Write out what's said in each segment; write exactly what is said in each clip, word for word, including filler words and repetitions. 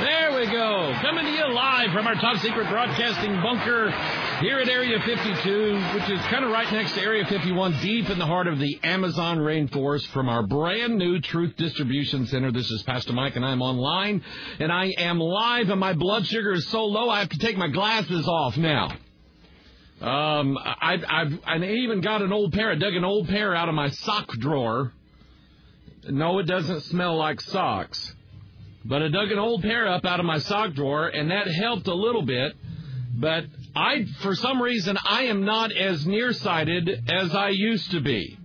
There we go. Coming to you live from our top secret broadcasting bunker here at Area fifty-two, which is kind of right next to Area fifty-one, deep in the heart of the Amazon rainforest from our brand new Truth Distribution Center. This is Pastor Mike, and I'm online, and I am live, and my blood sugar is so low I have to take my glasses off now. Um, I've, I've, I even got an old pair. I dug an old pair out of my sock drawer. No, it doesn't smell like socks. But I dug an old pair up out of my sock drawer, and that helped a little bit. But I, for some reason, I am not as nearsighted as I used to be.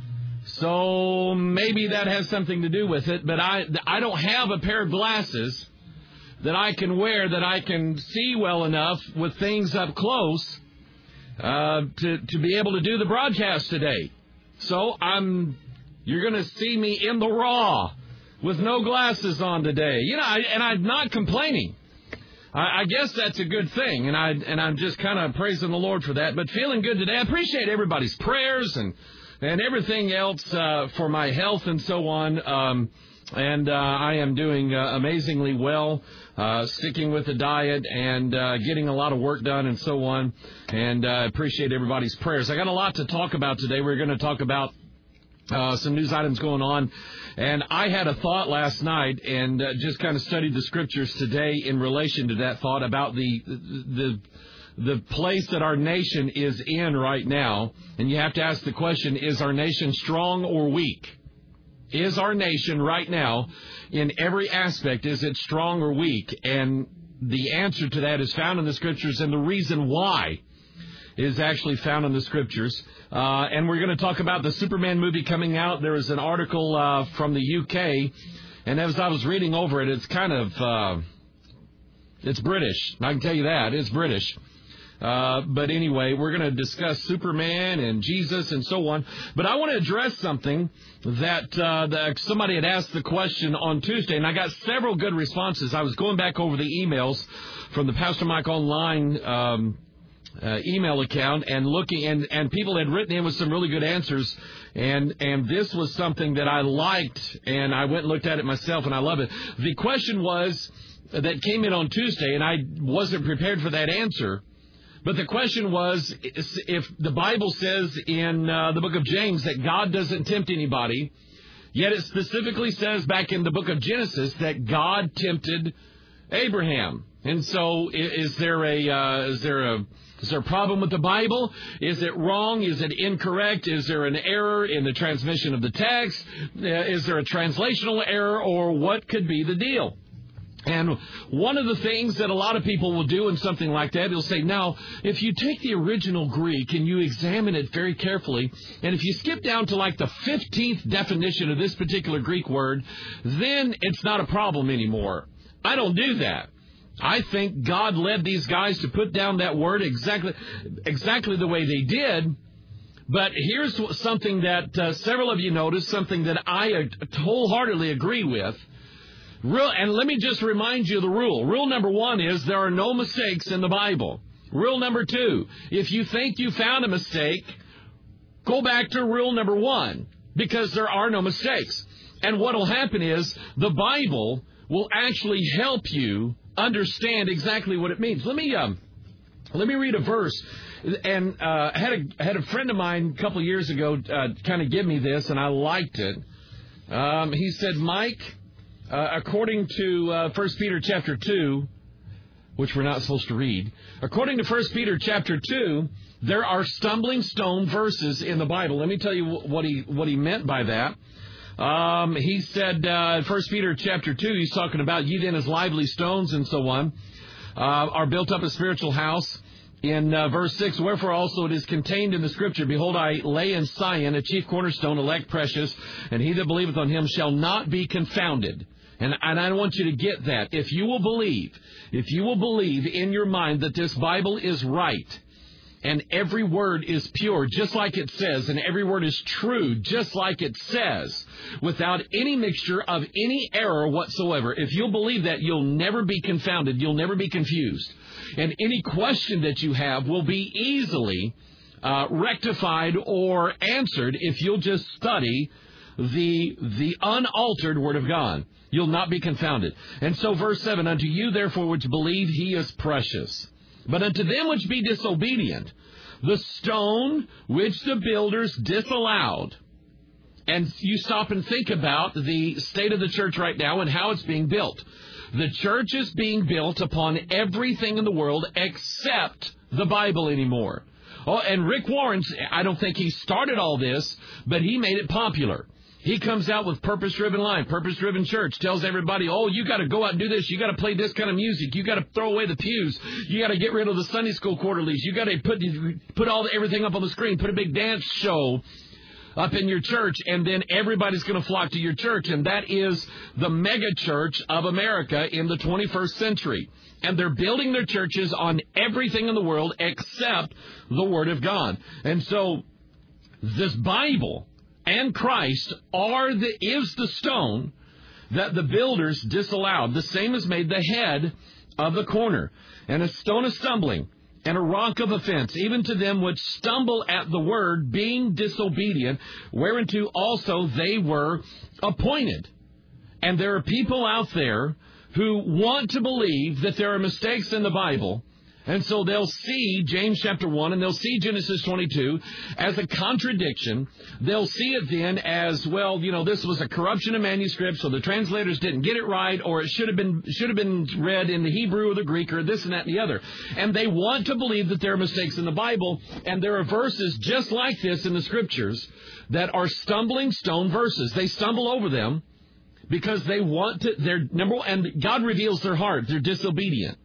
So maybe that has something to do with it. But I, I don't have a pair of glasses that I can wear that I can see well enough with things up close uh, to, to be able to do the broadcast today. So I'm, you're going to see me in the raw with no glasses on today. You know, I, and I'm not complaining. I, I guess that's a good thing, and I and I'm just kind of praising the Lord for that. But feeling good today. I appreciate everybody's prayers and and everything else uh, for my health and so on. Um, and uh, I am doing uh, amazingly well, uh, sticking with the diet and uh, getting a lot of work done and so on. And I uh, appreciate everybody's prayers. I got a lot to talk about today. We're going to talk about Uh, some news items going on, and I had a thought last night and uh, just kind of studied the scriptures today in relation to that thought about the the the place that our nation is in right now. And you have to ask the question, is our nation strong or weak? Is our nation right now, in every aspect, is it strong or weak? And the answer to that is found in the scriptures, and the reason why is actually found in the scriptures. Uh, and we're going to talk about the Superman movie coming out. There was an article uh, from the U K, and as I was reading over it, it's kind of, uh, it's British. I can tell you that. It's British. Uh, but anyway, we're going to discuss Superman and Jesus and so on. But I want to address something that, uh, that somebody had asked the question on Tuesday, and I got several good responses. I was going back over the emails from the Pastor Mike Online um Uh, email account and looking, and, and people had written in with some really good answers, and and this was something that I liked, and I went and looked at it myself, and I love it. The question was that came in on Tuesday, and I wasn't prepared for that answer, but the question was, if the Bible says in uh, the book of James that God doesn't tempt anybody, yet it specifically says back in the book of Genesis that God tempted Abraham. And so is there a uh, is there a Is there a problem with the Bible? Is it wrong? Is it incorrect? Is there an error in the transmission of the text? Is there a translational error, or what could be the deal? And one of the things that a lot of people will do in something like that, they'll say, now, if you take the original Greek and you examine it very carefully, and if you skip down to like the fifteenth definition of this particular Greek word, then it's not a problem anymore. I don't do that. I think God led these guys to put down that word exactly exactly the way they did. But here's something that uh, several of you noticed, something that I uh, wholeheartedly agree with. Real, and let me just remind you of the rule. Rule number one is there are no mistakes in the Bible. Rule number two, if you think you found a mistake, go back to rule number one, because there are no mistakes. And what will happen is the Bible will actually help you understand exactly what it means. Let me um, let me read a verse. And uh, I had a I had a friend of mine a couple of years ago uh, kind of give me this, and I liked it. Um, he said, Mike, uh, according to uh, First Peter chapter two, which we're not supposed to read, according to First Peter chapter two, there are stumbling stone verses in the Bible. Let me tell you what he what he meant by that. Um, he said, uh, First Peter chapter two, he's talking about ye then as lively stones and so on, uh, are built up a spiritual house. In uh, verse six, wherefore also it is contained in the scripture, behold, I lay in Zion a chief cornerstone, elect precious, and he that believeth on him shall not be confounded. And, and I want you to get that. If you will believe, if you will believe in your mind that this Bible is right, and every word is pure, just like it says, and every word is true, just like it says, without any mixture of any error whatsoever. If you'll believe that, you'll never be confounded. You'll never be confused. And any question that you have will be easily uh, rectified or answered if you'll just study the the unaltered Word of God. You'll not be confounded. And so verse seven, unto you therefore which believe he is precious. But unto them which be disobedient, the stone which the builders disallowed. And you stop and think about the state of the church right now and how it's being built. The church is being built upon everything in the world except the Bible anymore. Oh, and Rick Warren, I don't think he started all this, but he made it popular. He comes out with purpose-driven life, purpose-driven church, tells everybody, oh, you got to go out and do this. You got to play this kind of music. You got to throw away the pews. You got to get rid of the Sunday school quarterlies. You got to put put all everything up on the screen. Put a big dance show up in your church, and then everybody's going to flock to your church. And that is the mega church of America in the twenty-first century. And they're building their churches on everything in the world except the Word of God. And so this Bible and Christ are the is the stone that the builders disallowed. The same is made the head of the corner, and a stone of stumbling, and a rock of offense, even to them which stumble at the word, being disobedient, whereunto also they were appointed. And there are people out there who want to believe that there are mistakes in the Bible, and so they'll see James chapter one and they'll see Genesis twenty-two as a contradiction. They'll see it then as, well, you know, this was a corruption of manuscript, so the translators didn't get it right, or it should have been should have been read in the Hebrew or the Greek or this and that and the other. And they want to believe that there are mistakes in the Bible, and there are verses just like this in the Scriptures that are stumbling stone verses. They stumble over them because they want to, they're number one, and God reveals their heart. They're disobedient.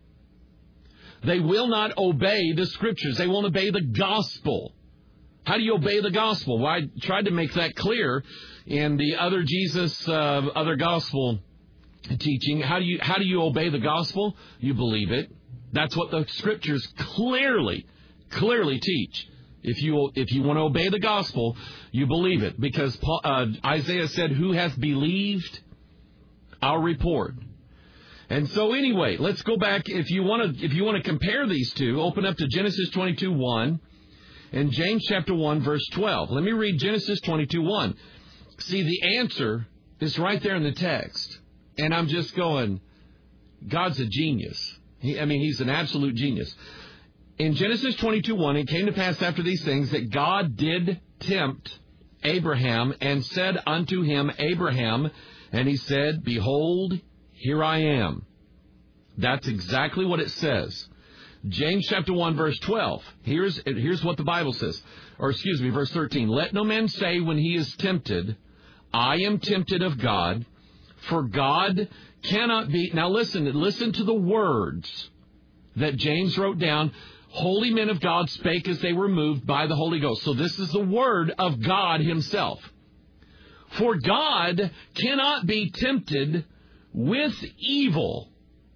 They will not obey the Scriptures. They won't obey the gospel. How do you obey the gospel? Well, I tried to make that clear in the other Jesus, uh, other gospel teaching. How do you how do you obey the gospel? You believe it. That's what the Scriptures clearly, clearly teach. If you if you want to obey the gospel, you believe it, because Paul, uh, Isaiah said, "Who hath believed our report?" And so anyway, let's go back. If you want to, if you want to compare these two, open up to Genesis twenty-two one and James chapter one, verse twelve. Let me read Genesis twenty-two one. See, the answer is right there in the text. And I'm just going, God's a genius. He, I mean, he's an absolute genius. In Genesis twenty-two one, it came to pass after these things that God did tempt Abraham and said unto him, Abraham, and he said, Behold, here I am. That's exactly what it says. James chapter one, verse twelve. Here's, here's what the Bible says. Or excuse me, verse thirteen. Let no man say when he is tempted, I am tempted of God, for God cannot be... Now listen, listen to the words that James wrote down. Holy men of God spake as they were moved by the Holy Ghost. So this is the word of God himself. For God cannot be tempted with evil.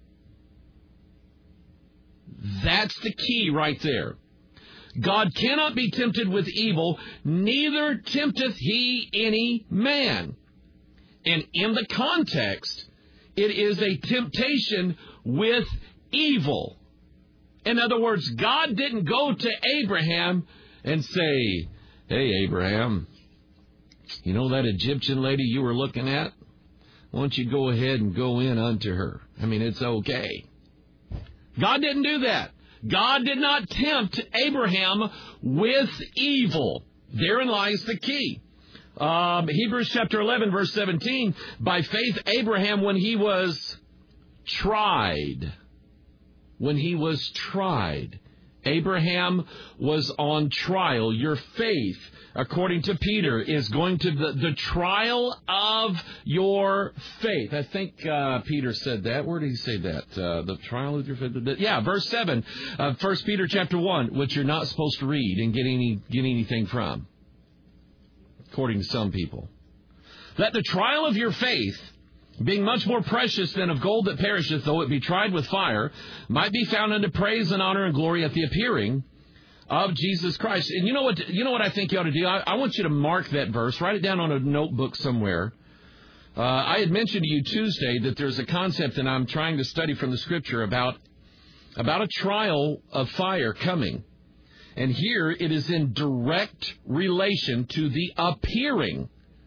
That's the key right there. God cannot be tempted with evil, neither tempteth he any man. And in the context, it is a temptation with evil. In other words, God didn't go to Abraham and say, Hey, Abraham, you know that Egyptian lady you were looking at? Why don't you go ahead and go in unto her? I mean, it's okay. God didn't do that. God did not tempt Abraham with evil. Therein lies the key. Um, Hebrews chapter eleven, verse seventeen, by faith Abraham, when he was tried, when he was tried, Abraham was on trial. Your faith, according to Peter, is going to the, the trial of your faith. I think uh, Peter said that. Where did he say that? Uh, the trial of your faith. Yeah, verse seven, uh, First Peter chapter one, which you're not supposed to read and get any get anything from, according to some people. That the trial of your faith, being much more precious than of gold that perisheth, though it be tried with fire, might be found unto praise and honor and glory at the appearing of Jesus Christ. And you know what? You know what I think you ought to do. I, I want you to mark that verse. Write it down on a notebook somewhere. Uh, I had mentioned to you Tuesday that there's a concept that I'm trying to study from the Scripture about about a trial of fire coming, and here it is in direct relation to the appearing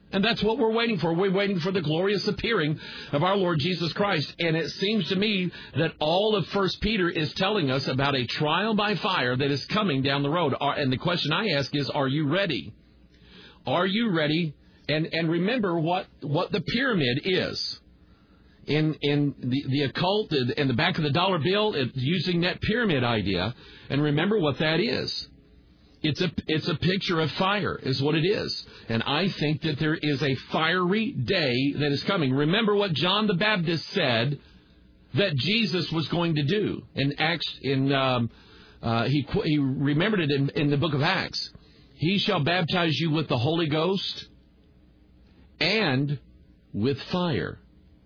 And that's what we're waiting for. We're waiting for the glorious appearing of our Lord Jesus Christ. And it seems to me that all of First Peter is telling us about a trial by fire that is coming down the road. And the question I ask is, are you ready? Are you ready? And and remember what, what the pyramid is. In in the, the occult and the back of the dollar bill, it's using that pyramid idea. And remember what that is. It's a it's a picture of fire, is what it is. And I think that there is a fiery day that is coming. Remember what John the Baptist said that Jesus was going to do in Acts. In um, uh, he he remembered it in, in the book of Acts. He shall baptize you with the Holy Ghost and with fire.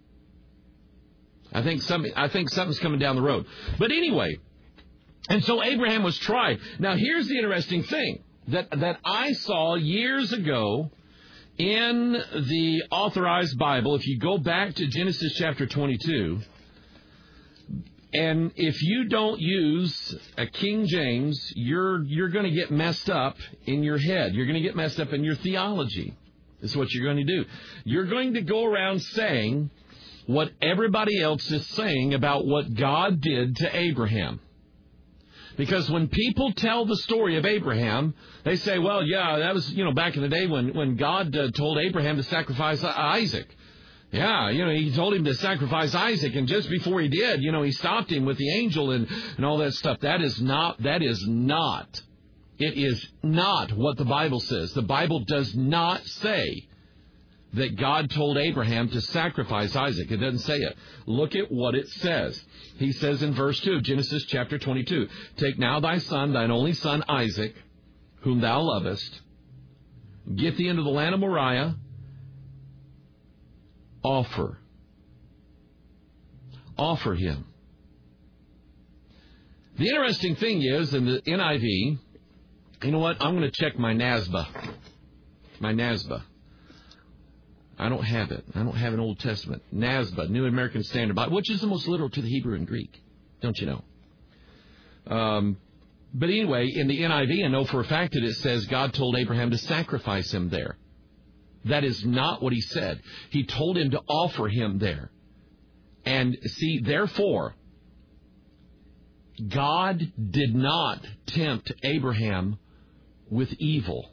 I think some I think something's coming down the road. But anyway. And so Abraham was tried. Now, here's the interesting thing that, that I saw years ago in the Authorized Bible. If you go back to Genesis chapter twenty-two, and if you don't use a King James, you're you're going to get messed up in your head. You're going to get messed up in your theology. This is what you're going to do. You're going to go around saying what everybody else is saying about what God did to Abraham. Because when people tell the story of Abraham, they say, well, yeah, that was, you know, back in the day when, when God uh, told Abraham to sacrifice Isaac. Yeah, you know, he told him to sacrifice Isaac, and just before he did, you know, he stopped him with the angel and, and all that stuff. That is not, that is not, it is not what the Bible says. The Bible does not say that God told Abraham to sacrifice Isaac. It doesn't say it. Look at what it says. He says in verse two, Genesis chapter twenty-two, take now thy son, thine only son Isaac, whom thou lovest, get thee into the land of Moriah, offer. Offer him. The interesting thing is, in the N I V, you know what? I'm going to check my N A S B A. My N A S B A. I don't have it. I don't have an Old Testament. N A S B A, New American Standard Bible, which is the most literal to the Hebrew and Greek. Don't you know? Um, but anyway, in the N I V, I know for a fact that it says God told Abraham to sacrifice him there. That is not what he said. He told him to offer him there. And see, therefore, God did not tempt Abraham with evil.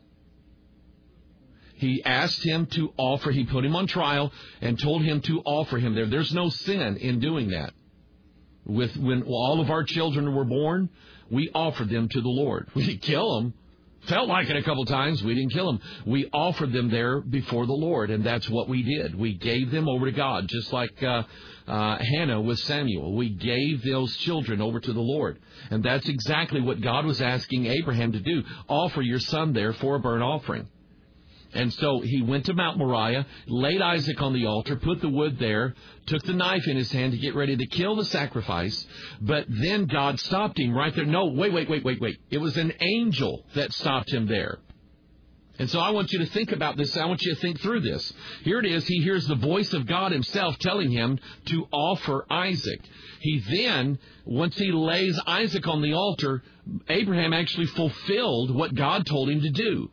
He asked him to offer, he put him on trial and told him to offer him there. There's no sin in doing that. With when all of our children were born, we offered them to the Lord. We didn't kill them. Felt like it a couple times. We didn't kill them. We offered them there before the Lord, and that's what we did. We gave them over to God, just like uh, uh, Hannah with Samuel. We gave those children over to the Lord, and that's exactly what God was asking Abraham to do. Offer your son there for a burnt offering. And so he went to Mount Moriah, laid Isaac on the altar, put the wood there, took the knife in his hand to get ready to kill the sacrifice. But then God stopped him right there. No, wait, wait, wait, wait, wait. It was an angel that stopped him there. And so I want you to think about this. I want you to think through this. Here it is. He hears the voice of God himself telling him to offer Isaac. He then, once he lays Isaac on the altar, Abraham actually fulfilled what God told him to do.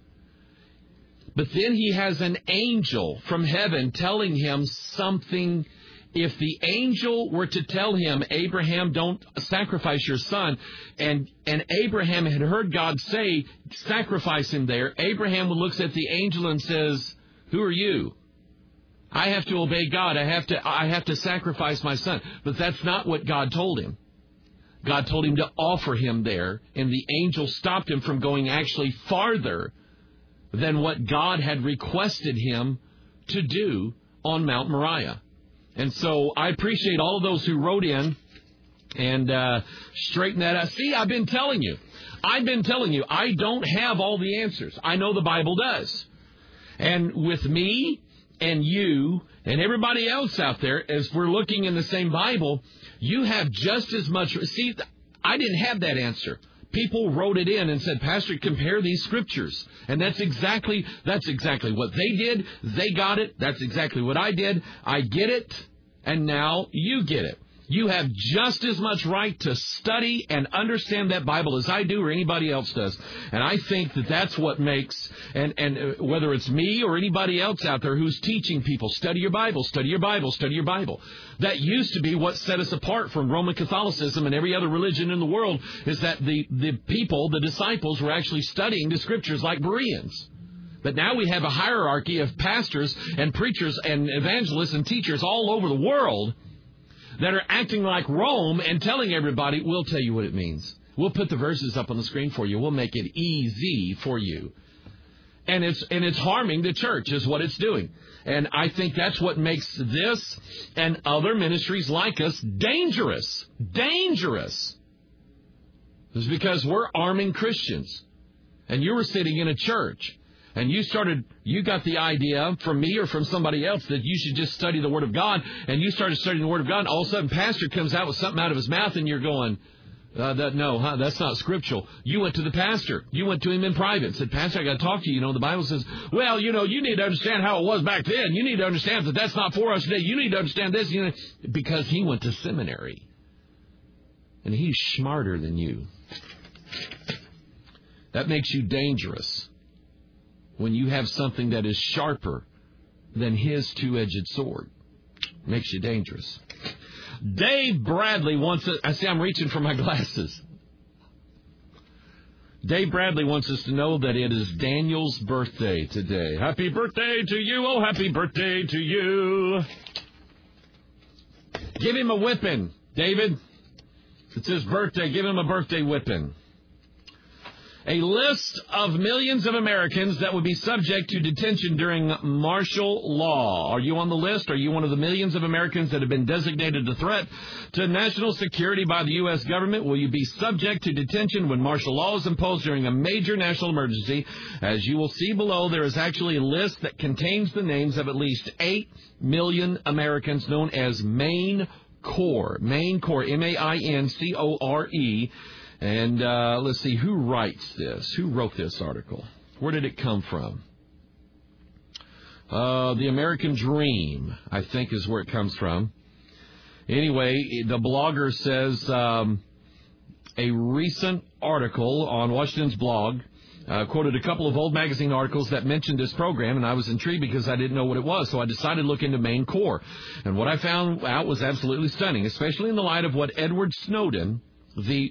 But then he has an angel from heaven telling him something. If the angel were to tell him, Abraham, don't sacrifice your son, and, and Abraham had heard God say, sacrifice him there, Abraham looks at the angel and says, who are you? I have to obey God. I have to, I have to sacrifice my son. But that's not what God told him. God told him to offer him there, and the angel stopped him from going actually farther than what God had requested him to do on Mount Moriah. And so I appreciate all of those who wrote in and uh, straightened that out. See, I've been telling you. I've been telling you, I don't have all the answers. I know the Bible does. And with me and you and everybody else out there, as we're looking in the same Bible, you have just as much. See, I didn't have that answer. People wrote it in and said, Pastor, compare these scriptures. And that's exactly, that's exactly what they did. They got it. That's exactly what I did. I get it. And now you get it. You have just as much right to study and understand that Bible as I do or anybody else does. And I think that that's what makes, and, and whether it's me or anybody else out there who's teaching people, study your Bible, study your Bible, study your Bible. That used to be what set us apart from Roman Catholicism and every other religion in the world, is that the, the people, the disciples, were actually studying the Scriptures like Bereans. But now we have a hierarchy of pastors and preachers and evangelists and teachers all over the world that are acting like Rome and telling everybody, we'll tell you what it means. We'll put the verses up on the screen for you. We'll make it easy for you. And it's and it's harming the church is what it's doing. And I think that's what makes this and other ministries like us dangerous. Dangerous. It's because we're arming Christians. And you were sitting in a church. And you started, you got the idea from me or from somebody else that you should just study the Word of God. And you started studying the Word of God. And all of a sudden, pastor comes out with something out of his mouth, and you're going, uh, that, no, huh, that's not scriptural. You went to the pastor. You went to him in private and said, Pastor, I got to talk to you. You know, the Bible says, well, you know, you need to understand how it was back then. You need to understand that that's not for us today. You need to understand this. You know, because he went to seminary. And he's smarter than you. That makes you dangerous. When you have something that is sharper than his two-edged sword. Makes you dangerous. Dave Bradley wants to... I see I'm reaching for my glasses. Dave Bradley wants us to know that it is Daniel's birthday today. Happy birthday to you. Oh, happy birthday to you. Give him a whipping, David. It's his birthday. Give him a birthday whipping. A list of millions of Americans that would be subject to detention during martial law. Are you on the list? Are you one of the millions of Americans that have been designated a threat to national security by the U S government? Will you be subject to detention when martial law is imposed during a major national emergency? As you will see below, there is actually a list that contains the names of at least eight million Americans known as Main Corps. Main Corps, M A I N C O R E. And uh, let's see, who writes this? Who wrote this article? Where did it come from? Uh, the American Dream, I think, is where it comes from. Anyway, the blogger says um, a recent article on Washington's blog uh, quoted a couple of old magazine articles that mentioned this program, and I was intrigued because I didn't know what it was, so I decided to look into Main Corps. And what I found out was absolutely stunning, especially in the light of what Edward Snowden, the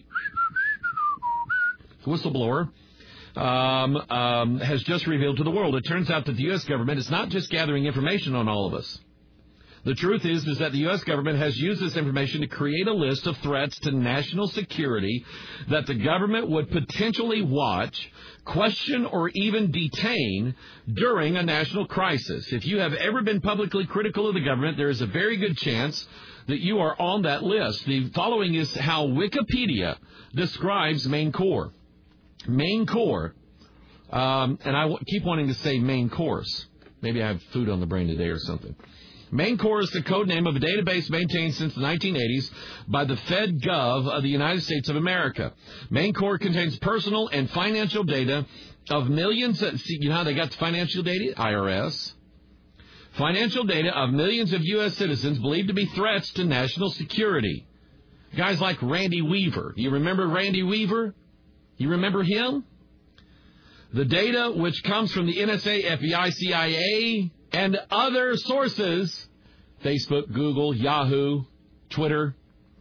whistleblower, um, um, has just revealed to the world. It turns out that the U S government is not just gathering information on all of us. The truth is, is that the U S government has used this information to create a list of threats to national security that the government would potentially watch, question, or even detain during a national crisis. If you have ever been publicly critical of the government, there is a very good chance that you are on that list. The following is how Wikipedia describes Main Corps. Main Corps, um, and I w- keep wanting to say main course. Maybe I have food on the brain today or something. Main Corps is the code name of a database maintained since the nineteen eighties by the FedGov of the United States of America. Main Corps contains personal and financial data of millions. Of, see, you know how they got the financial data? I R S. Financial data of millions of U S citizens believed to be threats to national security. Guys like Randy Weaver. Do you remember Randy Weaver? You remember him? The data, which comes from the N S A, F B I, C I A, and other sources, Facebook, Google, Yahoo, Twitter,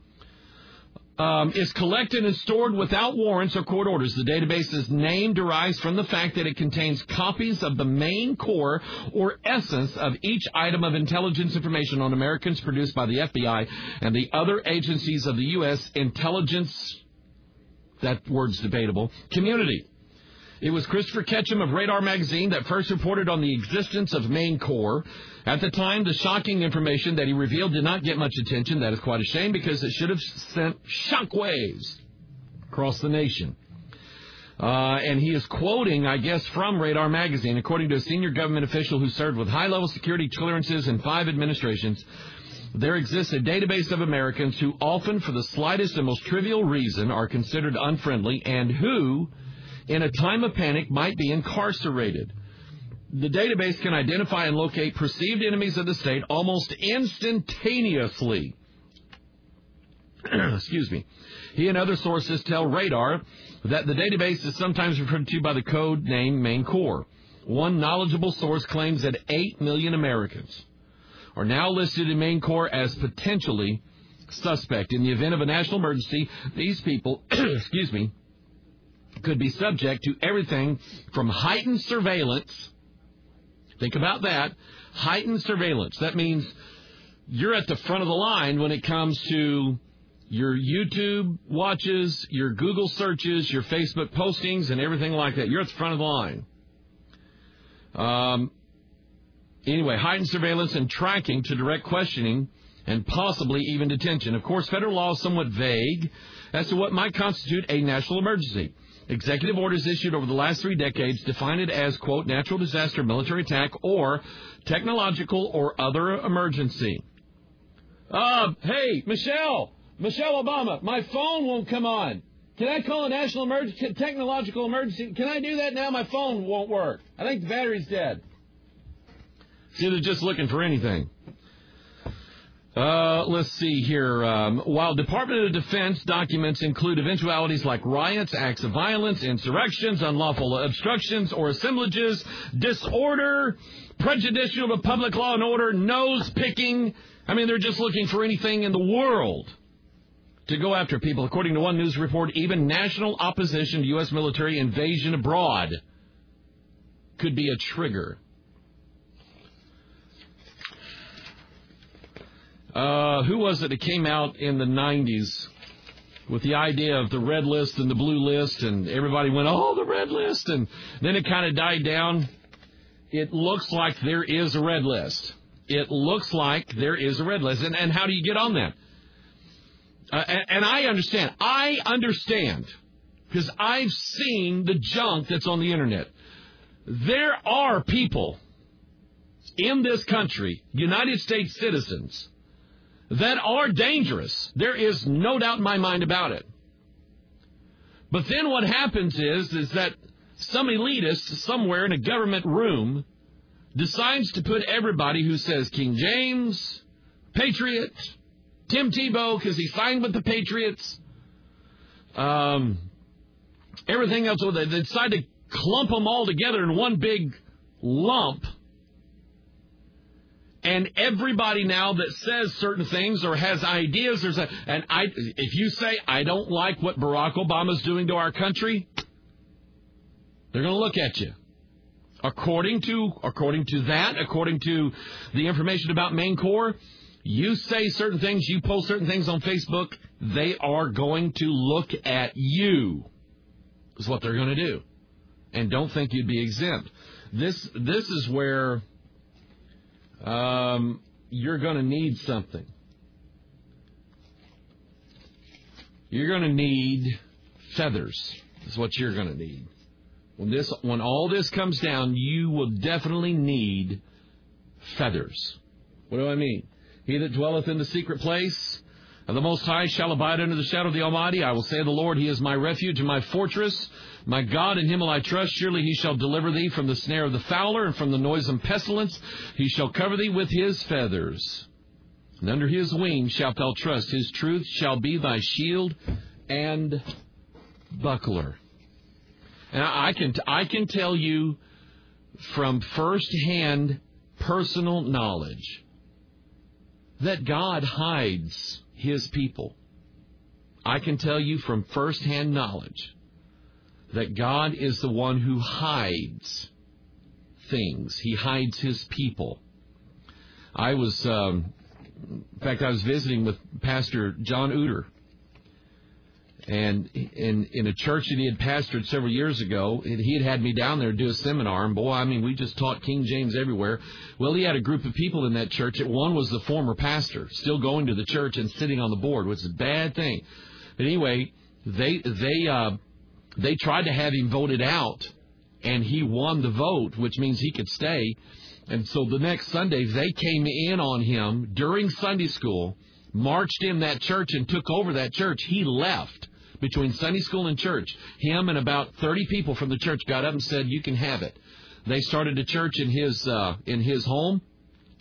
um, is collected and stored without warrants or court orders. The database's name derives from the fact that it contains copies of the main core or essence of each item of intelligence information on Americans produced by the F B I and the other agencies of the U S intelligence, that word's debatable, community. It was Christopher Ketchum of Radar Magazine that first reported on the existence of Main Corps. At the time, the shocking information that he revealed did not get much attention. That is quite a shame because it should have sent shockwaves across the nation. Uh, and he is quoting, I guess, from Radar Magazine. According to a senior government official who served with high-level security clearances in five administrations, there exists a database of Americans who often, for the slightest and most trivial reason, are considered unfriendly and who, in a time of panic, might be incarcerated. The database can identify and locate perceived enemies of the state almost instantaneously. Excuse me. He and other sources tell Radar that the database is sometimes referred to by the code name Main Core. One knowledgeable source claims that eight million Americans are now listed in Main Core as potentially suspect. In the event of a national emergency, these people, excuse me, could be subject to everything from heightened surveillance. Think about that. Heightened surveillance. That means you're at the front of the line when it comes to your YouTube watches, your Google searches, your Facebook postings, and everything like that. You're at the front of the line. Um, anyway, heightened surveillance and tracking to direct questioning and possibly even detention. Of course, federal law is somewhat vague as to what might constitute a national emergency. Executive orders issued over the last three decades define it as, quote, natural disaster, military attack, or technological or other emergency. Uh, hey, Michelle, Michelle Obama, my phone won't come on. Can I call a national emergency, technological emergency? Can I do that now? My phone won't work. I think the battery's dead. See, they're just looking for anything. Uh, let's see here. Um, while Department of Defense documents include eventualities like riots, acts of violence, insurrections, unlawful obstructions or assemblages, disorder, prejudicial to public law and order, nose picking. I mean, they're just looking for anything in the world to go after people. According to one news report, even national opposition to U S military invasion abroad could be a trigger. Uh, who was it that came out in the nineties with the idea of the red list and the blue list, and everybody went, oh, the red list, and then it kind of died down? It looks like there is a red list. It looks like there is a red list. And, and how do you get on that? Uh, and, and I understand. I understand because I've seen the junk that's on the Internet. There are people in this country, United States citizens, that are dangerous. There is no doubt in my mind about it. But then what happens is, is that some elitist somewhere in a government room decides to put everybody who says King James, Patriot, Tim Tebow, because he signed with the Patriots, um, everything else, they decide to clump them all together in one big lump. And everybody now that says certain things or has ideas, there's a, and I, if you say, I don't like what Barack Obama's doing to our country, they're going to look at you. According to, according to that, according to the information about Main Core, you say certain things, you post certain things on Facebook, they are going to look at you, is what they're going to do. And don't think you'd be exempt. This, this is where Um, you're going to need something. You're going to need feathers. Is what you're going to need. When this, when all this comes down, you will definitely need feathers. What do I mean? He that dwelleth in the secret place of the Most High shall abide under the shadow of the Almighty. I will say of the Lord, He is my refuge and my fortress. My God, in Him will I trust. Surely He shall deliver thee from the snare of the fowler and from the noisome pestilence. He shall cover thee with His feathers. And under His wings shalt thou trust. His truth shall be thy shield and buckler. And I can, I can tell you from first-hand personal knowledge that God hides His people. I can tell you from first-hand knowledge that God is the one who hides things. He hides His people. I was, um, in fact, I was visiting with Pastor John Uter, and in in a church that he had pastored several years ago, he had had me down there to do a seminar, and boy, I mean, we just taught King James everywhere. Well, he had a group of people in that church. One was the former pastor, still going to the church and sitting on the board, which is a bad thing. But anyway, they they uh, they tried to have him voted out, and he won the vote, which means he could stay. And so the next Sunday, they came in on him during Sunday school, marched in that church and took over that church. He left. Between Sunday school and church, him and about thirty people from the church got up and said, you can have it. They started a church in his uh, in his home,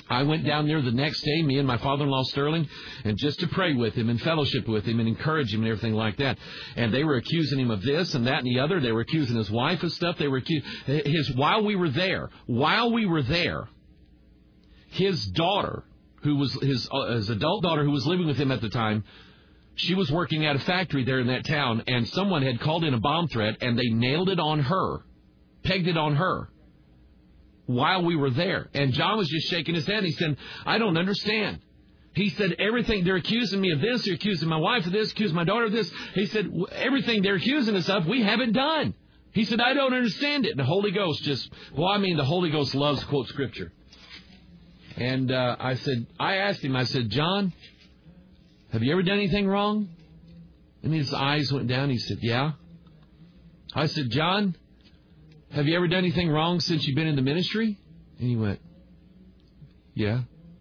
I went down there the next day, me and my father-in-law Sterling, and just to pray with him and fellowship with him and encourage him and everything like that. And they were accusing him of this and that and the other. They were accusing his wife of stuff. They were accusing his while we were there. While we were there, his daughter, who was his uh, his adult daughter, who was living with him at the time, she was working at a factory there in that town, and someone had called in a bomb threat, and they nailed it on her, pegged it on her. While we were there. And John was just shaking his head. He said, I don't understand. He said, everything, they're accusing me of this, they're accusing my wife of this, accusing my daughter of this. He said, everything they're accusing us of, we haven't done. He said, I don't understand it. And the Holy Ghost just, well, I mean, the Holy Ghost loves to quote Scripture. And uh, I said, I asked him, I said, John, have you ever done anything wrong? And his eyes went down. He said, yeah. I said, John, have you ever done anything wrong since you've been in the ministry? And he went, yeah.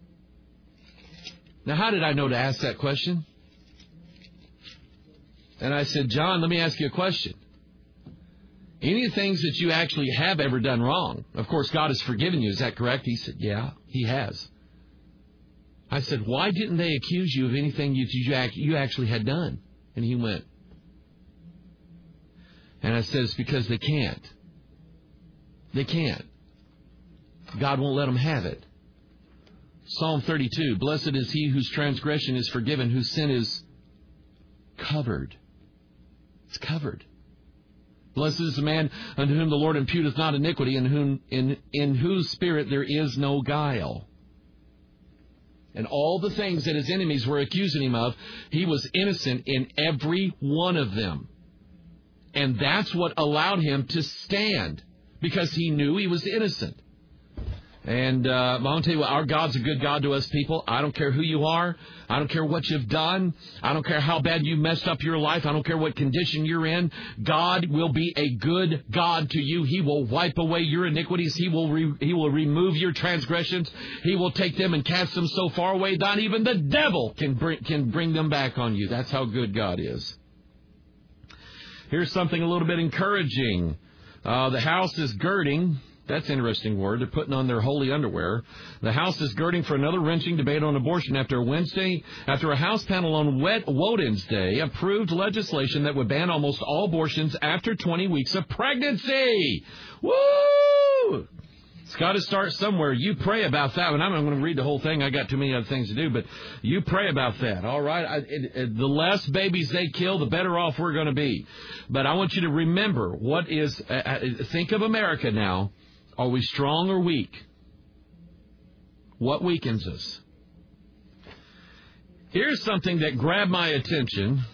Now, how did I know to ask that question? And I said, John, let me ask you a question. Any of the things that you actually have ever done wrong, of course, God has forgiven you. Is that correct? He said, yeah, he has. I said, why didn't they accuse you of anything you, you actually had done? And he went. And I said, it's because they can't. They can't. God won't let them have it. Psalm thirty-two, blessed is he whose transgression is forgiven, whose sin is covered. It's covered. Blessed is the man unto whom the Lord imputeth not iniquity, and whom, in, in whose spirit there is no guile. And all the things that his enemies were accusing him of, he was innocent in every one of them. And that's what allowed him to stand, because he knew he was innocent. And uh, I'm going to tell you what, our God's a good God to us people. I don't care who you are. I don't care what you've done. I don't care how bad you messed up your life. I don't care what condition you're in. God will be a good God to you. He will wipe away your iniquities. He will re- He will remove your transgressions. He will take them and cast them so far away, not even the devil can bring, can bring them back on you. That's how good God is. Here's something a little bit encouraging. Uh, the House is girding. That's an interesting word. They're putting on their holy underwear. The House is girding for another wrenching debate on abortion after a Wednesday, after a House panel on Wed- Woden's Day approved legislation that would ban almost all abortions after twenty weeks of pregnancy. Woo! It's got to start somewhere. You pray about that. And I'm not going to read the whole thing. I got too many other things to do. But you pray about that. All right. I, it, it, the less babies they kill, the better off we're going to be. But I want you to remember what is. Uh, think of America now. Are we strong or weak? What weakens us? Here's something that grabbed my attention.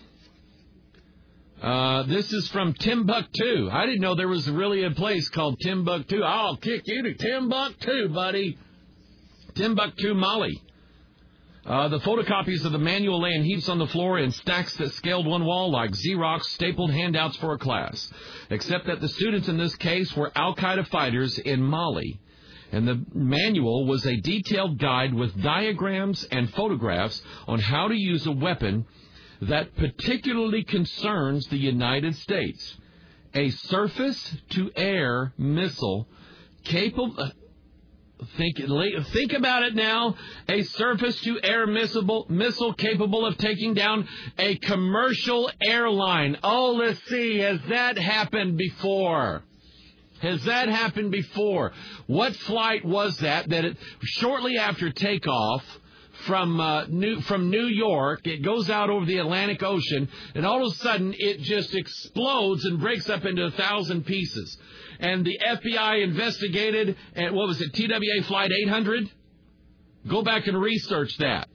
Uh, this is from Timbuktu. I didn't know there was really a place called Timbuktu. I'll kick you to Timbuktu, buddy. Timbuktu, Mali. Uh, the photocopies of the manual lay in heaps on the floor in stacks that scaled one wall like Xerox stapled handouts for a class. Except that the students in this case were Al-Qaeda fighters in Mali. And the manual was a detailed guide with diagrams and photographs on how to use a weapon that particularly concerns the United States. A surface-to-air missile capable... Think, think about it now. A surface-to-air missile, missile capable of taking down a commercial airline. Oh, let's see. Has that happened before? Has that happened before? What flight was that? That it, shortly after takeoff from uh, New, from New York, it goes out over the Atlantic Ocean, and all of a sudden it just explodes and breaks up into a thousand pieces. And the F B I investigated, and what was it, T W A Flight eight hundred? Go back and research that.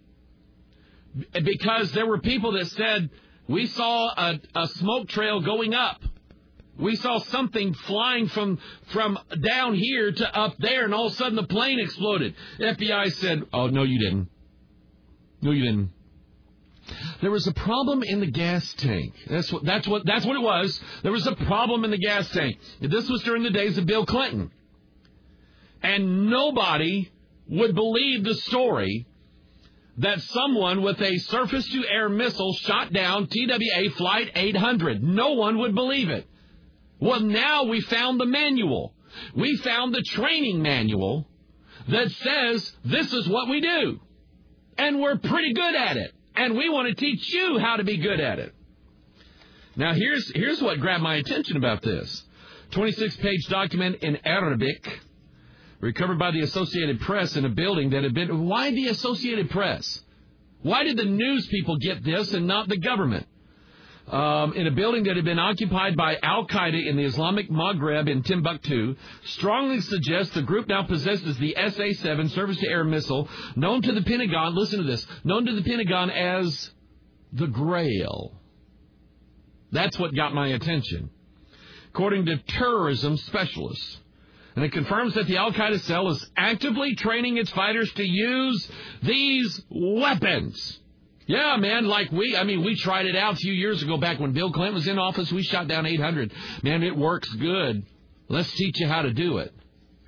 Because there were people that said, we saw a, a smoke trail going up. We saw something flying from, from down here to up there, and all of a sudden the plane exploded. The F B I said, oh, no, you didn't. No, you didn't. There was a problem in the gas tank. That's what, that's what, that's what it was. There was a problem in the gas tank. This was during the days of Bill Clinton. And nobody would believe the story that someone with a surface-to-air missile shot down T W A Flight eight hundred. No one would believe it. Well, now we found the manual. We found the training manual that says this is what we do. And we're pretty good at it. And we want to teach you how to be good at it. Now, here's here's what grabbed my attention about this. twenty-six page document in Arabic, recovered by the Associated Press in a building that had been... Why the Associated Press? Why did the news people get this and not the government? Um, in a building that had been occupied by Al-Qaeda in the Islamic Maghreb in Timbuktu, strongly suggests the group now possesses the S A seven surface-to-air missile, known to the Pentagon, listen to this, known to the Pentagon as the Grail. That's what got my attention, according to terrorism specialists. And it confirms that the Al-Qaeda cell is actively training its fighters to use these weapons. Yeah, man, like we, I mean, we tried it out a few years ago back when Bill Clinton was in office. We shot down eight hundred. Man, it works good. Let's teach you how to do it.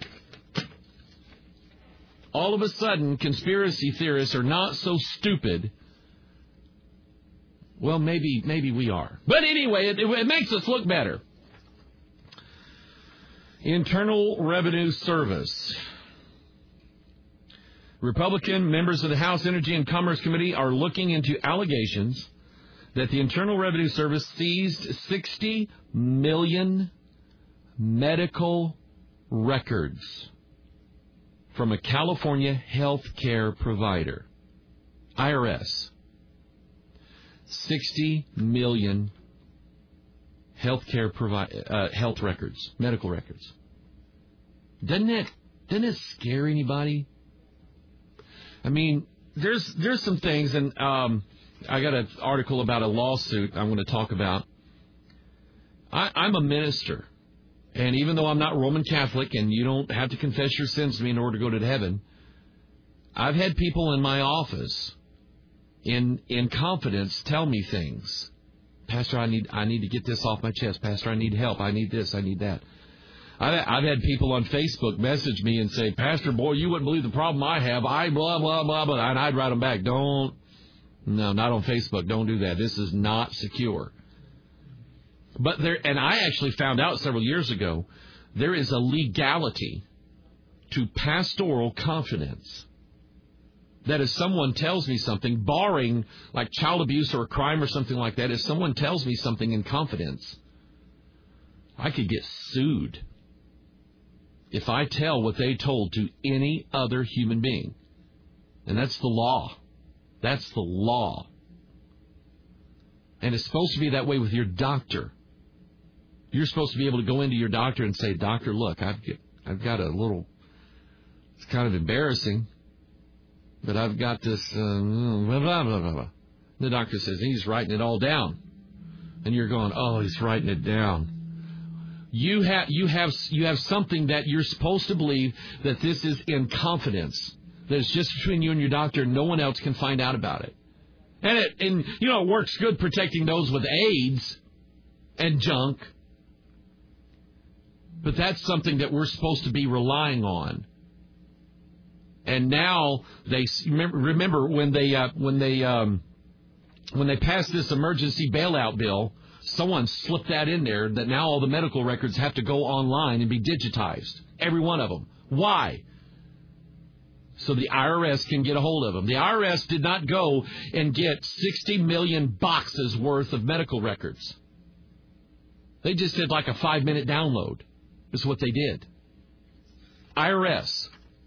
All of a sudden, conspiracy theorists are not so stupid. Well, maybe maybe we are. But anyway, it, it makes us look better. Internal Revenue Service. Republican members of the House Energy and Commerce Committee are looking into allegations that the Internal Revenue Service seized sixty million medical records from a California health care provider. I R S. sixty million health care provi- uh, health records, medical records. Doesn't it, doesn't it scare anybody? I mean, there's there's some things, and um, I got an article about a lawsuit I'm going to talk about. I, I'm a minister, and even though I'm not Roman Catholic, and you don't have to confess your sins to me in order to go to heaven, I've had people in my office, in in confidence, tell me things. Pastor, I need I need to get this off my chest. Pastor, I need help. I need this. I need that. I've had people on Facebook message me and say, Pastor, boy, you wouldn't believe the problem I have. I blah, blah, blah, blah. And I'd write them back. Don't. No, not on Facebook. Don't do that. This is not secure. But there, and I actually found out several years ago, there is a legality to pastoral confidence. That if someone tells me something, barring like child abuse or a crime or something like that, if someone tells me something in confidence, I could get sued if I tell what they told to any other human being. And that's the law. That's the law. And it's supposed to be that way with your doctor. You're supposed to be able to go into your doctor and say, Doctor, look, I've got, I've got a little, it's kind of embarrassing, but I've got this, uh, blah, blah, blah, blah, blah. The doctor says, he's writing it all down. And you're going, oh, he's writing it down. You have you have you have something that you're supposed to believe that this is in confidence, that it's just between you and your doctor, and no one else can find out about it. And it and you know it works good protecting those with AIDS and junk, but that's something that we're supposed to be relying on. And now they remember, remember when they uh, when they um, when they passed this emergency bailout bill. Someone slipped that in there that now all the medical records have to go online and be digitized. Every one of them. Why? So the I R S can get a hold of them. The I R S did not go and get sixty million boxes worth of medical records. They just did like a five-minute download. Is what they did. I R S.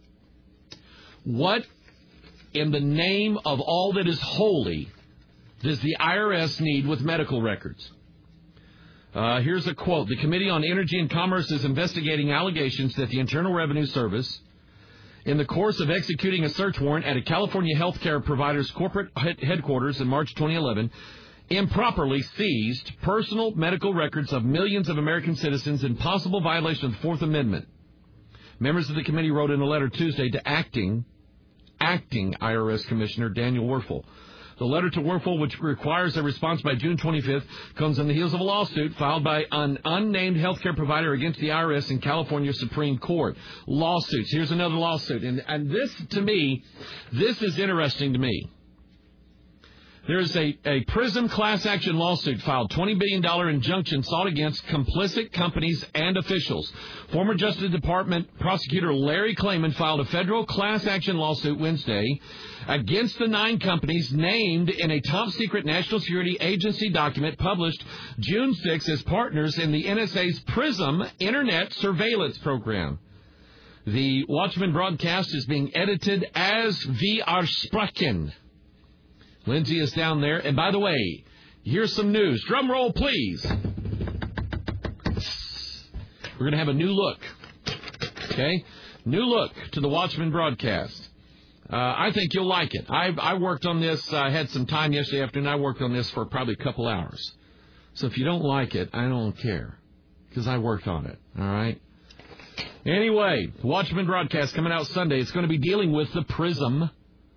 What in the name of all that is holy does the I R S need with medical records? Uh, here's a quote. The Committee on Energy and Commerce is investigating allegations that the Internal Revenue Service, in the course of executing a search warrant at a California healthcare provider's corporate headquarters in March twenty eleven, improperly seized personal medical records of millions of American citizens in possible violation of the Fourth Amendment. Members of the committee wrote in a letter Tuesday to acting, acting I R S Commissioner Daniel Werfel. The letter to Werfel, which requires a response by June twenty-fifth, comes on the heels of a lawsuit filed by an unnamed healthcare provider against the I R S in California Supreme Court. Lawsuits. Here's another lawsuit. And, and this, to me, this is interesting to me. There's a, a PRISM class action lawsuit filed, twenty billion dollars injunction sought against complicit companies and officials. Former Justice Department prosecutor Larry Klayman filed a federal class action lawsuit Wednesday against the nine companies named in a top-secret National Security Agency document published June sixth as partners in the N S A's PRISM Internet Surveillance Program. The Watchman broadcast is being edited as we are sprechen. Lindsay is down there. And by the way, here's some news. Drum roll, please. We're going to have a new look. Okay? New look to the Watchman broadcast. Uh, I think you'll like it. I, I worked on this. I had some time yesterday afternoon. I worked on this for probably a couple hours. So if you don't like it, I don't care. Because I worked on it. All right? Anyway, Watchman broadcast coming out Sunday. It's going to be dealing with the PRISM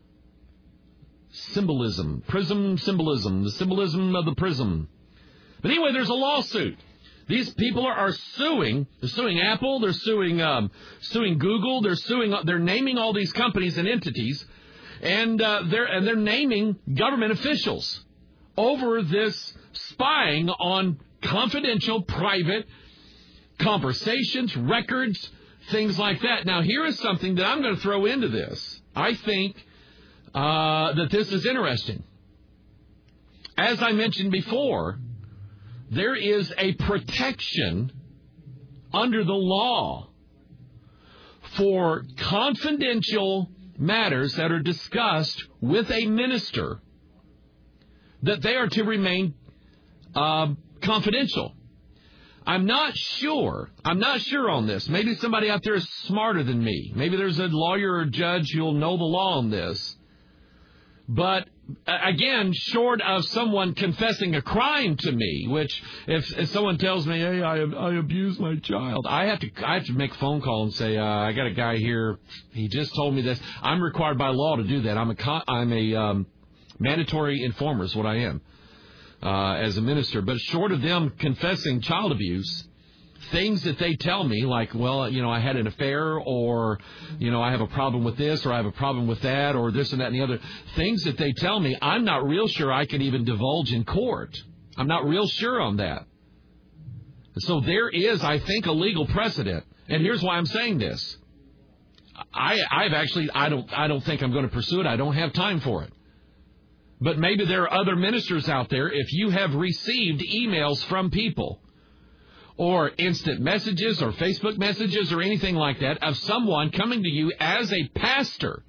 symbolism. PRISM symbolism. The symbolism of the prism. But anyway, there's a lawsuit. These people are, are suing. They're suing Apple. They're suing um, suing Google. They're suing. They're naming all these companies and entities, and uh, they're and they're naming government officials over this spying on confidential, private conversations, records, things like that. Now, here is something that I'm going to throw into this. I think uh, that this is interesting. As I mentioned before, there is a protection under the law for confidential matters that are discussed with a minister, that they are to remain uh, confidential. I'm not sure. I'm not sure on this. Maybe somebody out there is smarter than me. Maybe there's a lawyer or judge who'll know the law on this. But, again, short of someone confessing a crime to me, which if, if someone tells me, hey, I, I abused my child, I have to I have to make a phone call and say, uh, I got a guy here. He just told me this. I'm required by law to do that. I'm a, I'm a um, mandatory informer is what I am. Uh, as a minister, but short of them confessing child abuse, things that they tell me, like, well, you know, I had an affair, or, you know, I have a problem with this, or I have a problem with that, or this and that and the other, things that they tell me, I'm not real sure I can even divulge in court. I'm not real sure on that. So there is, I think, a legal precedent. And here's why I'm saying this. I, I've actually, I don't, I don't think I'm going to pursue it. I don't have time for it. But maybe there are other ministers out there, if you have received emails from people or instant messages or Facebook messages or anything like that of someone coming to you as a pastor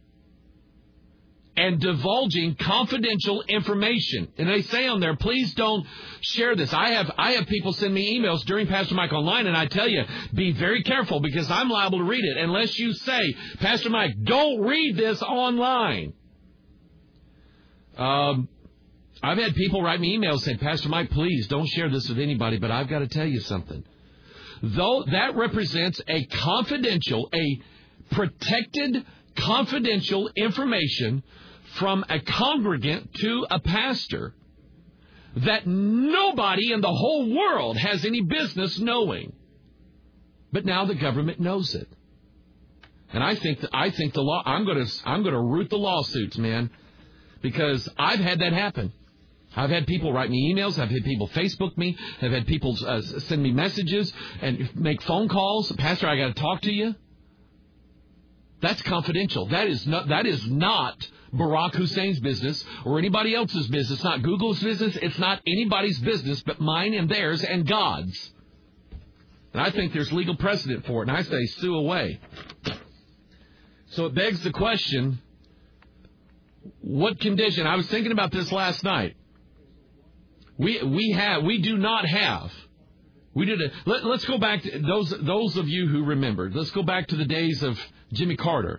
and divulging confidential information. And they say on there, please don't share this. I have I have people send me emails during Pastor Mike Online, and I tell you, be very careful because I'm liable to read it unless you say, Pastor Mike, don't read this online. Um, I've had people write me emails saying, Pastor Mike, please don't share this with anybody, but I've got to tell you something. Though that represents a confidential, a protected confidential information from a congregant to a pastor that nobody in the whole world has any business knowing. But now the government knows it. And I think that, I think the law, I'm going to, I'm going to root the lawsuits, man. Because I've had that happen. I've had people write me emails. I've had people Facebook me. I've had people uh, send me messages and make phone calls. Pastor, I got to talk to you. That's confidential. That is not, that is not Barack Hussein's business or anybody else's business. It's not Google's business. It's not anybody's business but mine and theirs and God's. And I think there's legal precedent for it. And I say sue away. So it begs the question, what condition? I was thinking about this last night. We we have we do not have. We did a, let, let's go back to those those of you who remember. Let's go back to the days of Jimmy Carter.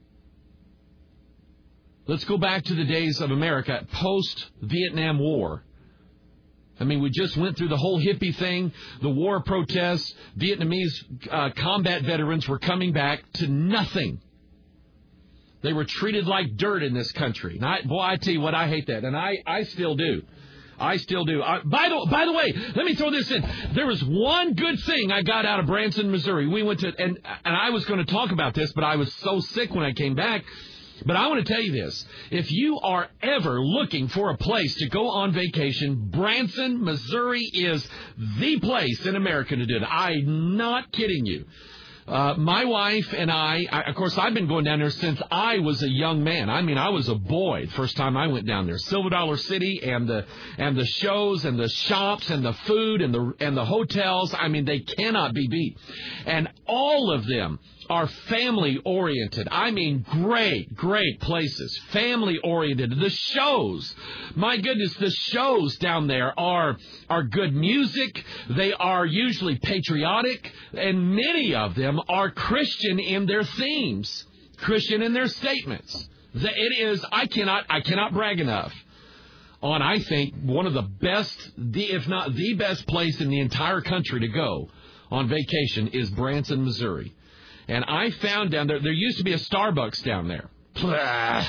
Let's go back to the days of America post-Vietnam War. I mean, we just went through the whole hippie thing, the war protests. Vietnamese uh, combat veterans were coming back to nothing. They were treated like dirt in this country. And I, boy, I tell you what, I hate that. And I, I still do. I still do. I, by the by the way, let me throw this in. There was one good thing I got out of Branson, Missouri. We went to, and, and I was going to talk about this, but I was so sick when I came back. But I want to tell you this. If you are ever looking for a place to go on vacation, Branson, Missouri is the place in America to do it. I'm not kidding you. Uh, my wife and I, I, of course, I've been going down there since I was a young man. I mean, I was a boy the first time I went down there. Silver Dollar City and the and the shows and the shops and the food and the and the hotels. I mean, they cannot be beat. And all of them are family-oriented. I mean, great, great places. Family-oriented. The shows, my goodness, the shows down there are are good music. They are usually patriotic, and many of them are Christian in their themes, Christian in their statements. It is, I cannot, I cannot brag enough on, I think, one of the best, the, if not the best place in the entire country to go on vacation is Branson, Missouri. And I found down there, there used to be a Starbucks down there. Blah.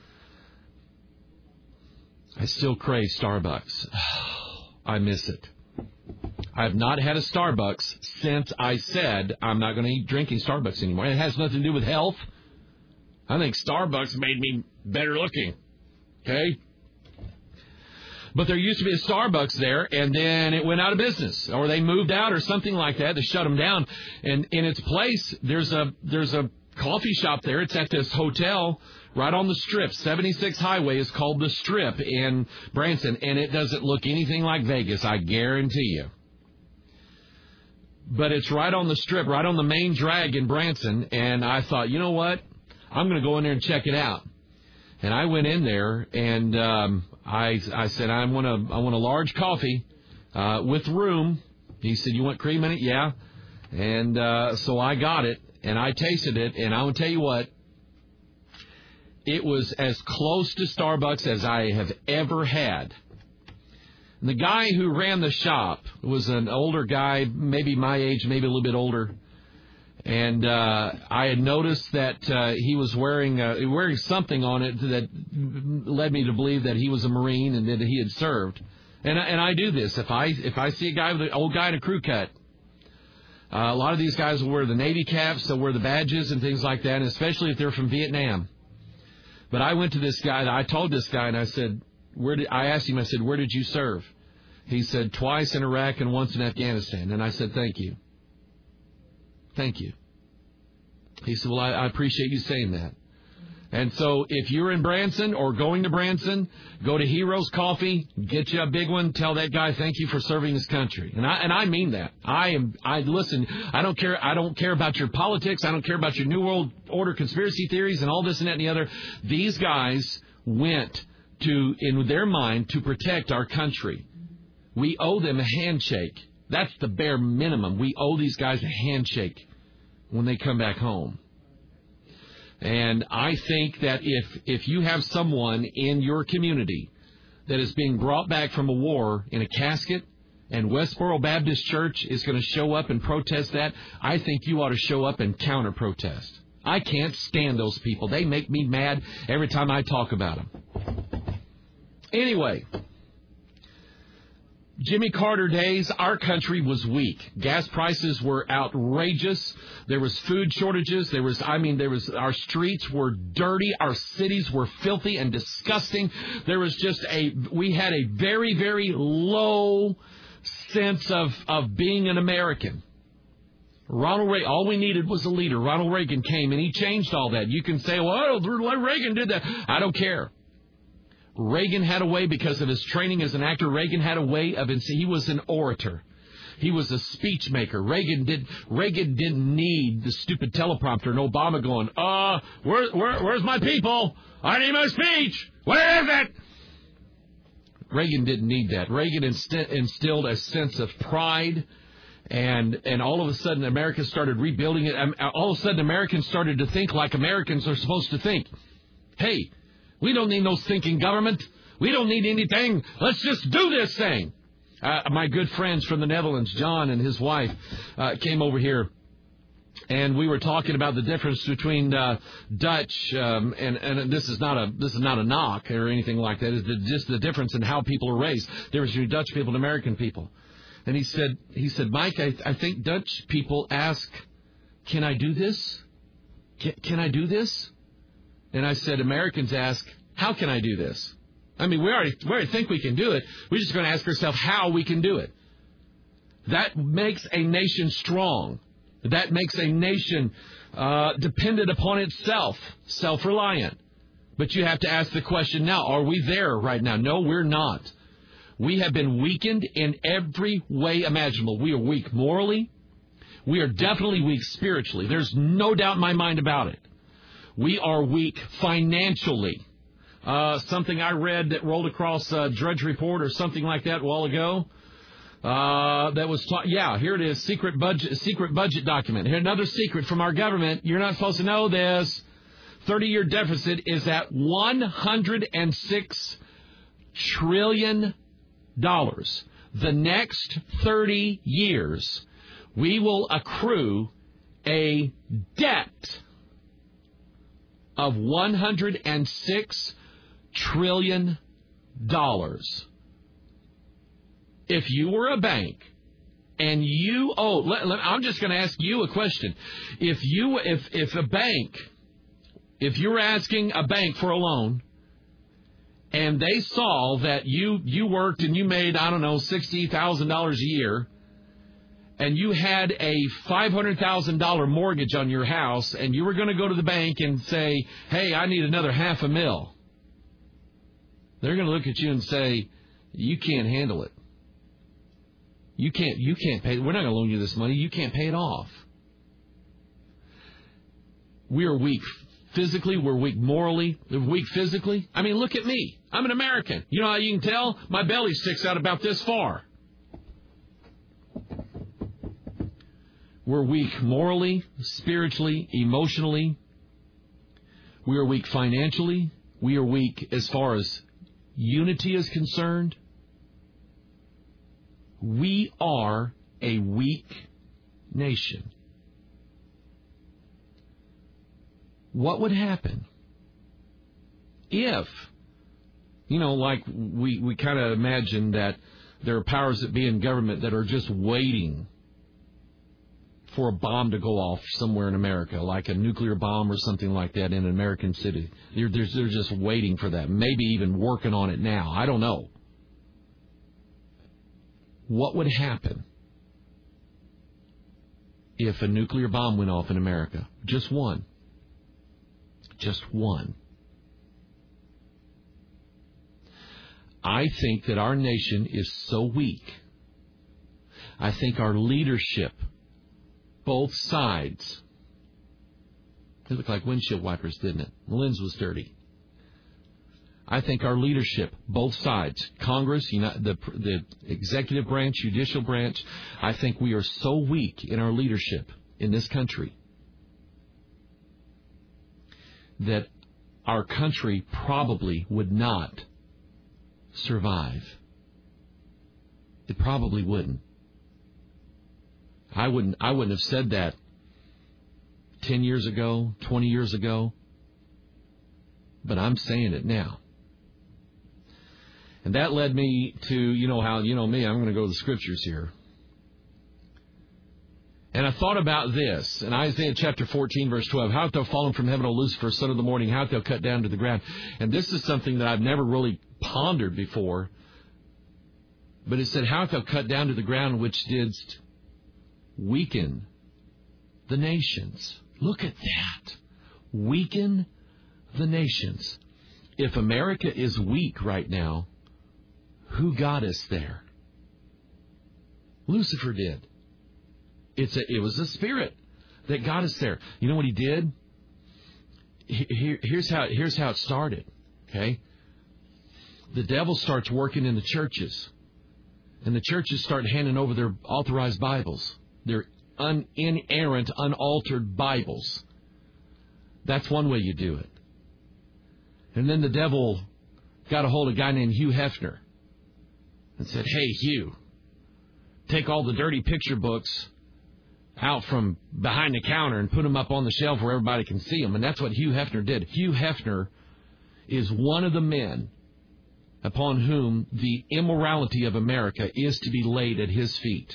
I still crave Starbucks. I miss it. I have not had a Starbucks since I said I'm not going to eat drinking Starbucks anymore. It has nothing to do with health. I think Starbucks made me better looking. Okay? But there used to be a Starbucks there, and then it went out of business, or they moved out or something like that. They shut them down. And in its place, there's a there's a coffee shop there. It's at this hotel right on the Strip. seventy-six Highway is called the Strip in Branson, and it doesn't look anything like Vegas, I guarantee you. But it's right on the Strip, right on the main drag in Branson, and I thought, you know what? I'm going to go in there and check it out. And I went in there, and um, I I said, I want a I want a large coffee uh, with room. He said, you want cream in it? Yeah. And uh, so I got it, and I tasted it, and I will tell you what, it was as close to Starbucks as I have ever had. And the guy who ran the shop was an older guy, maybe my age, maybe a little bit older. And uh, I had noticed that uh, he was wearing uh, wearing something on it that led me to believe that he was a Marine and that he had served. And I, and I do this if I if I see a guy with an old guy in a crew cut. Uh, a lot of these guys will wear the Navy caps, they'll wear the badges and things like that, and especially if they're from Vietnam. But I went to this guy. I told this guy, and I said, "Where did?" I asked him. I said, "Where did you serve?" He said, "Twice in Iraq and once in Afghanistan." And I said, "Thank you." Thank you. He said, well, I, I appreciate you saying that. And so if you're in Branson or going to Branson, go to Heroes Coffee, get you a big one, tell that guy thank you for serving his country. And I and I mean that. I am I listen, I don't care I don't care about your politics, I don't care about your New World Order conspiracy theories and all this and that and the other. These guys went to in their mind to protect our country. We owe them a handshake. That's the bare minimum. We owe these guys a handshake when they come back home. And I think that if if you have someone in your community that is being brought back from a war in a casket, and Westboro Baptist Church is going to show up and protest that, I think you ought to show up and counter-protest. I can't stand those people. They make me mad every time I talk about them. Anyway, Jimmy Carter days, our country was weak. Gas prices were outrageous. There was food shortages. There was, I mean, there was, our streets were dirty. Our cities were filthy and disgusting. There was just a, we had a very, very low sense of, of being an American. Ronald Reagan, all we needed was a leader. Ronald Reagan came and he changed all that. You can say, well, Reagan did that. I don't care. Reagan had a way, because of his training as an actor, Reagan had a way of, he was an orator. He was a speech maker. Reagan did. Reagan didn't need the stupid teleprompter and Obama going, uh, where, where, where's my people? I need my speech. Where is it? Reagan didn't need that. Reagan inst- instilled a sense of pride, and and all of a sudden America started rebuilding it. All of a sudden Americans started to think like Americans are supposed to think. Hey, we don't need no thinking government. We don't need anything. Let's just do this thing. Uh, my good friends from the Netherlands, John and his wife, uh, came over here, and we were talking about the difference between uh, Dutch um, and and this is not a this is not a knock or anything like that. It's just the difference in how people are raised. The difference between Dutch people and American people. And he said, he said, Mike, I, I think Dutch people ask, "Can I do this? Can, can I do this?" And I said, Americans ask, how can I do this? I mean, we already, we already think we can do it. We're just going to ask ourselves how we can do it. That makes a nation strong. That makes a nation uh, dependent upon itself, self-reliant. But you have to ask the question now, are we there right now? No, we're not. We have been weakened in every way imaginable. We are weak morally. We are definitely weak spiritually. There's no doubt in my mind about it. We are weak financially. Uh, something I read that rolled across uh, Drudge Report or something like that a while ago. Uh, that was, ta- yeah, here it is, secret budget, secret budget document. Here, another secret from our government. You're not supposed to know this. thirty-year deficit is at one hundred six trillion dollars. The next thirty years, we will accrue a debt of one hundred six trillion dollars. If you were a bank and you owe, let, let, I'm just going to ask you a question. If you, if if a bank, if you were asking a bank for a loan, and they saw that you you worked and you made, I don't know, sixty thousand dollars a year, and you had a five hundred thousand dollars mortgage on your house, and you were going to go to the bank and say, hey, I need another half a mil. They're going to look at you and say, you can't handle it. You can't, you can't pay. We're not going to loan you this money. You can't pay it off. We are weak physically. We're weak morally. We're weak physically. I mean, look at me. I'm an American. You know how you can tell? My belly sticks out about this far. We're weak morally, spiritually, emotionally. We are weak financially. We are weak as far as unity is concerned. We are a weak nation. What would happen if, you know, like we, we kind of imagine that there are powers that be in government that are just waiting for a bomb to go off somewhere in America, like a nuclear bomb or something like that in an American city. They're, they're, they're just waiting for that, maybe even working on it now. I don't know. What would happen if a nuclear bomb went off in America? Just one. Just one. I think that our nation is so weak. I think our leadership, both sides, they look like windshield wipers, didn't it? The lens was dirty. I think our leadership, both sides, Congress, you know, the the executive branch, judicial branch, I think we are so weak in our leadership in this country that our country probably would not survive. It probably wouldn't. I wouldn't I wouldn't have said that ten years ago, twenty years ago, but I'm saying it now. And that led me to, you know how, you know me, I'm going to go to the scriptures here. And I thought about this in Isaiah chapter fourteen, verse twelve. How art thou fallen from heaven, O Lucifer, son of the morning? How art thou cut down to the ground? And this is something that I've never really pondered before. But it said, how art thou cut down to the ground, which didst weaken the nations? Look at that. Weaken the nations. If America is weak right now, who got us there? Lucifer did. It's a, it was a spirit that got us there. You know what he did? Here, here's how here's how it started. Okay, the devil starts working in the churches, and the churches start handing over their authorized Bibles, their un, inerrant, unaltered Bibles. That's one way you do it. And then the devil got a hold of a guy named Hugh Hefner and said, "Hey, Hugh, take all the dirty picture books out from behind the counter and put them up on the shelf where everybody can see them." And that's what Hugh Hefner did. Hugh Hefner is one of the men upon whom the immorality of America is to be laid at his feet.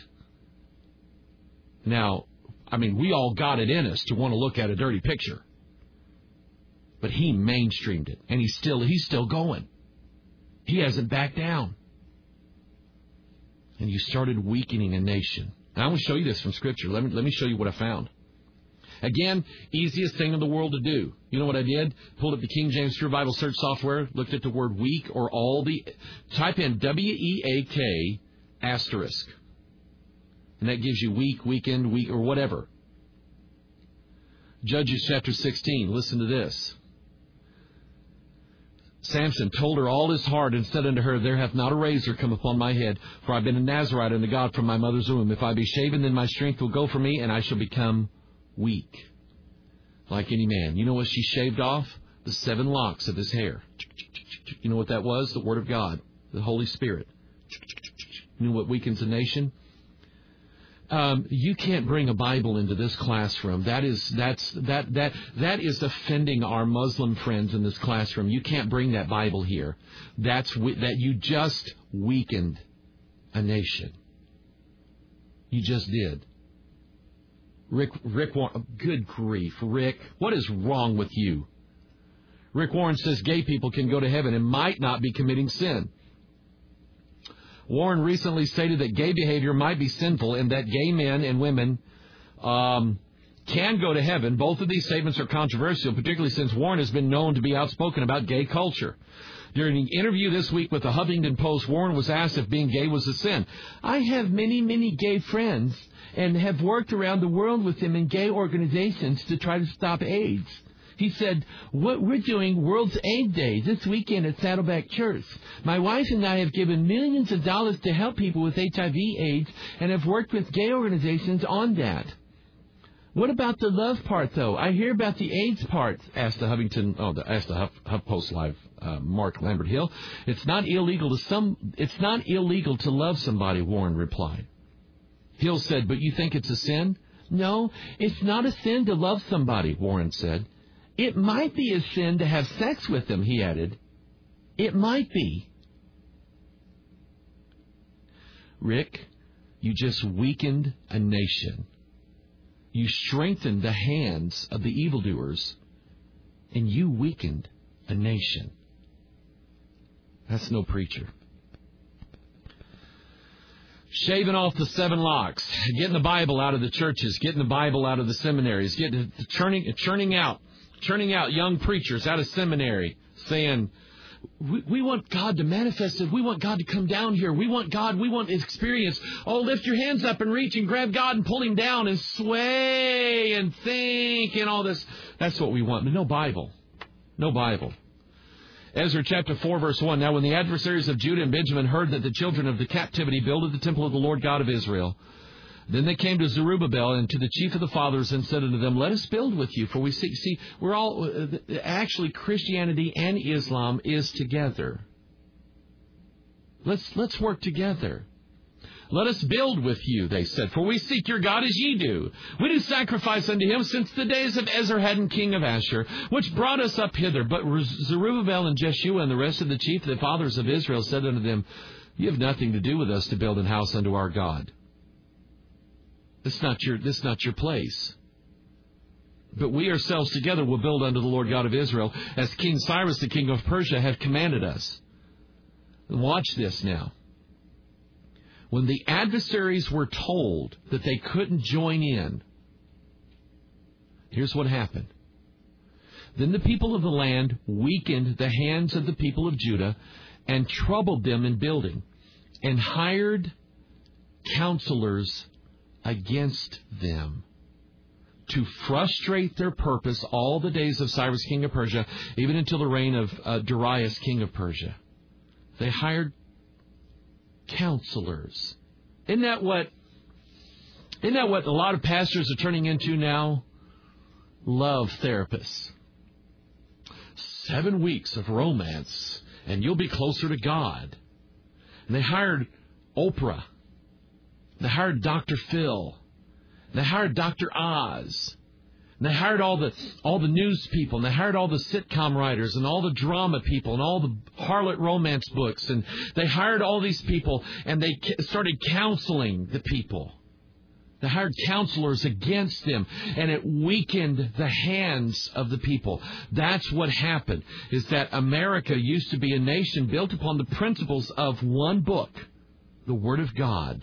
Now, I mean, we all got it in us to want to look at a dirty picture. But he mainstreamed it, and he's still he's still going. He hasn't backed down. And you started weakening a nation. And I want to show you this from Scripture. Let me, let me show you what I found. Again, easiest thing in the world to do. You know what I did? Pulled up the King James True Bible search software, looked at the word weak or all the... Type in W E A K asterisk. And that gives you weak, weakened, weak, or whatever. Judges chapter sixteen. Listen to this. Samson told her all his heart and said unto her, There hath not a razor come upon my head, for I have been a Nazarite unto God from my mother's womb. If I be shaven, then my strength will go from me, and I shall become weak, like any man. You know what she shaved off? The seven locks of his hair. You know what that was? The Word of God, the Holy Spirit. You know what weakens a nation? Um, you can't bring a Bible into this classroom. That is that's that that that is offending our Muslim friends in this classroom. You can't bring that Bible here. That's that you just weakened a nation. You just did. Rick Rick Warren, good grief, Rick, what is wrong with you? Rick Warren says gay people can go to heaven and might not be committing sin. Warren recently stated that gay behavior might be sinful and that gay men and women um, can go to heaven. Both of these statements are controversial, particularly since Warren has been known to be outspoken about gay culture. During an interview this week with the Huffington Post, Warren was asked if being gay was a sin. I have many, many gay friends and have worked around the world with them in gay organizations to try to stop AIDS. He said, what we're doing World's AIDS Day this weekend at Saddleback Church. My wife and I have given millions of dollars to help people with H I V AIDS and have worked with gay organizations on that. What about the love part, though? I hear about the AIDS part, asked the Huffington, oh, the, asked the Huff, HuffPost Live, uh, Mark Lambert Hill. It's not illegal to some, it's not illegal to love somebody, Warren replied. Hill said, but you think it's a sin? No, it's not a sin to love somebody, Warren said. It might be a sin to have sex with them, he added. It might be. Rick, you just weakened a nation. You strengthened the hands of the evildoers, and you weakened a nation. That's no preacher. Shaving off the seven locks, getting the Bible out of the churches, getting the Bible out of the seminaries, getting churning, churning out. Churning out young preachers out of seminary saying, we, we want God to manifest it. We want God to come down here. We want God. We want experience. Oh, lift your hands up and reach and grab God and pull him down and sway and think and all this. That's what we want. But no Bible. No Bible. Ezra chapter four, verse one. Now when the adversaries of Judah and Benjamin heard that the children of the captivity builded the temple of the Lord God of Israel, then they came to Zerubbabel and to the chief of the fathers and said unto them, let us build with you, for we see, see we're all, uh, actually Christianity and Islam is together. Let's, let's work together. Let us build with you, they said, for we seek your God as ye do. We do sacrifice unto him since the days of Esarhaddon king of Ashur, which brought us up hither. But Zerubbabel and Jeshua and the rest of the chief of the fathers of Israel said unto them, you have nothing to do with us to build an house unto our God. This is not your, this is not your place. But we ourselves together will build unto the Lord God of Israel, as King Cyrus, the king of Persia, hath commanded us. And watch this now. When the adversaries were told that they couldn't join in, here's what happened. Then the people of the land weakened the hands of the people of Judah and troubled them in building, and hired counselors against them to frustrate their purpose all the days of Cyrus, king of Persia, even until the reign of uh, Darius, king of Persia. They hired counselors. Isn't that what, isn't that what a lot of pastors are turning into now? Love therapists. Seven weeks of romance, and you'll be closer to God. And they hired Oprah. They hired Doctor Phil. They hired Doctor Oz. And they hired all the all the news people. And they hired all the sitcom writers and all the drama people and all the harlot romance books. And they hired all these people, and they started counseling the people. They hired counselors against them, and it weakened the hands of the people. That's what happened, is that America used to be a nation built upon the principles of one book, the Word of God.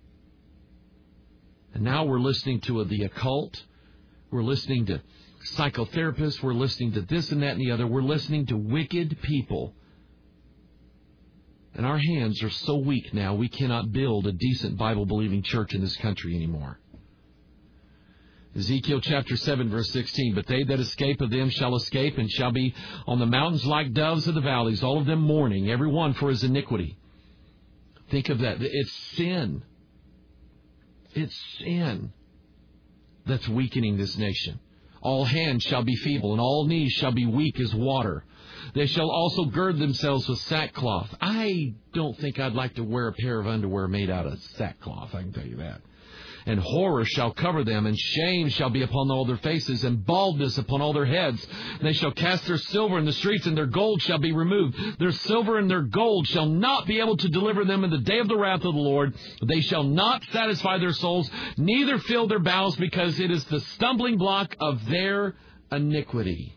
And now we're listening to the occult. We're listening to psychotherapists. We're listening to this and that and the other. We're listening to wicked people. And our hands are so weak now, we cannot build a decent Bible-believing church in this country anymore. Ezekiel chapter seven, verse sixteen, but they that escape of them shall escape, and shall be on the mountains like doves of the valleys, all of them mourning, every one for his iniquity. Think of that. It's sin. It's sin that's weakening this nation. All hands shall be feeble, and all knees shall be weak as water. They shall also gird themselves with sackcloth. I don't think I'd like to wear a pair of underwear made out of sackcloth, I can tell you that. And horror shall cover them, and shame shall be upon all their faces, and baldness upon all their heads. They shall cast their silver in the streets, and their gold shall be removed. Their silver and their gold shall not be able to deliver them in the day of the wrath of the Lord. They shall not satisfy their souls, neither fill their bowels, because it is the stumbling block of their iniquity.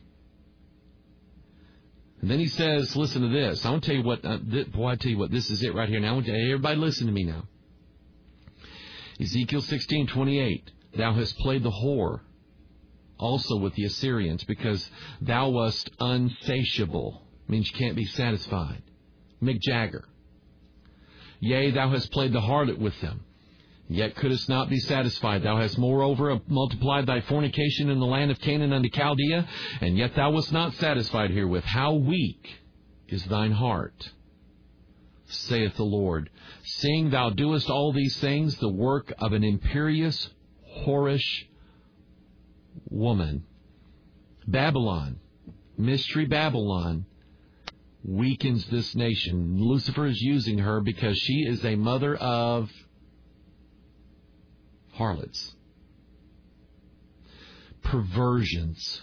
And then he says, listen to this. I want to tell you what, uh, th- boy, I tell you what, this is it right here. Now, I want you, everybody listen to me now. Ezekiel sixteen twenty-eight, thou hast played the whore also with the Assyrians, because thou wast unsatiable. Means you can't be satisfied. Mick Jagger. Yea, thou hast played the harlot with them, yet couldst not be satisfied. Thou hast moreover multiplied thy fornication in the land of Canaan unto Chaldea, and yet thou wast not satisfied herewith. How weak is thine heart, saith the Lord, seeing thou doest all these things, the work of an imperious, whorish woman. Babylon, Mystery Babylon, weakens this nation. Lucifer is using her because she is a mother of harlots, perversions,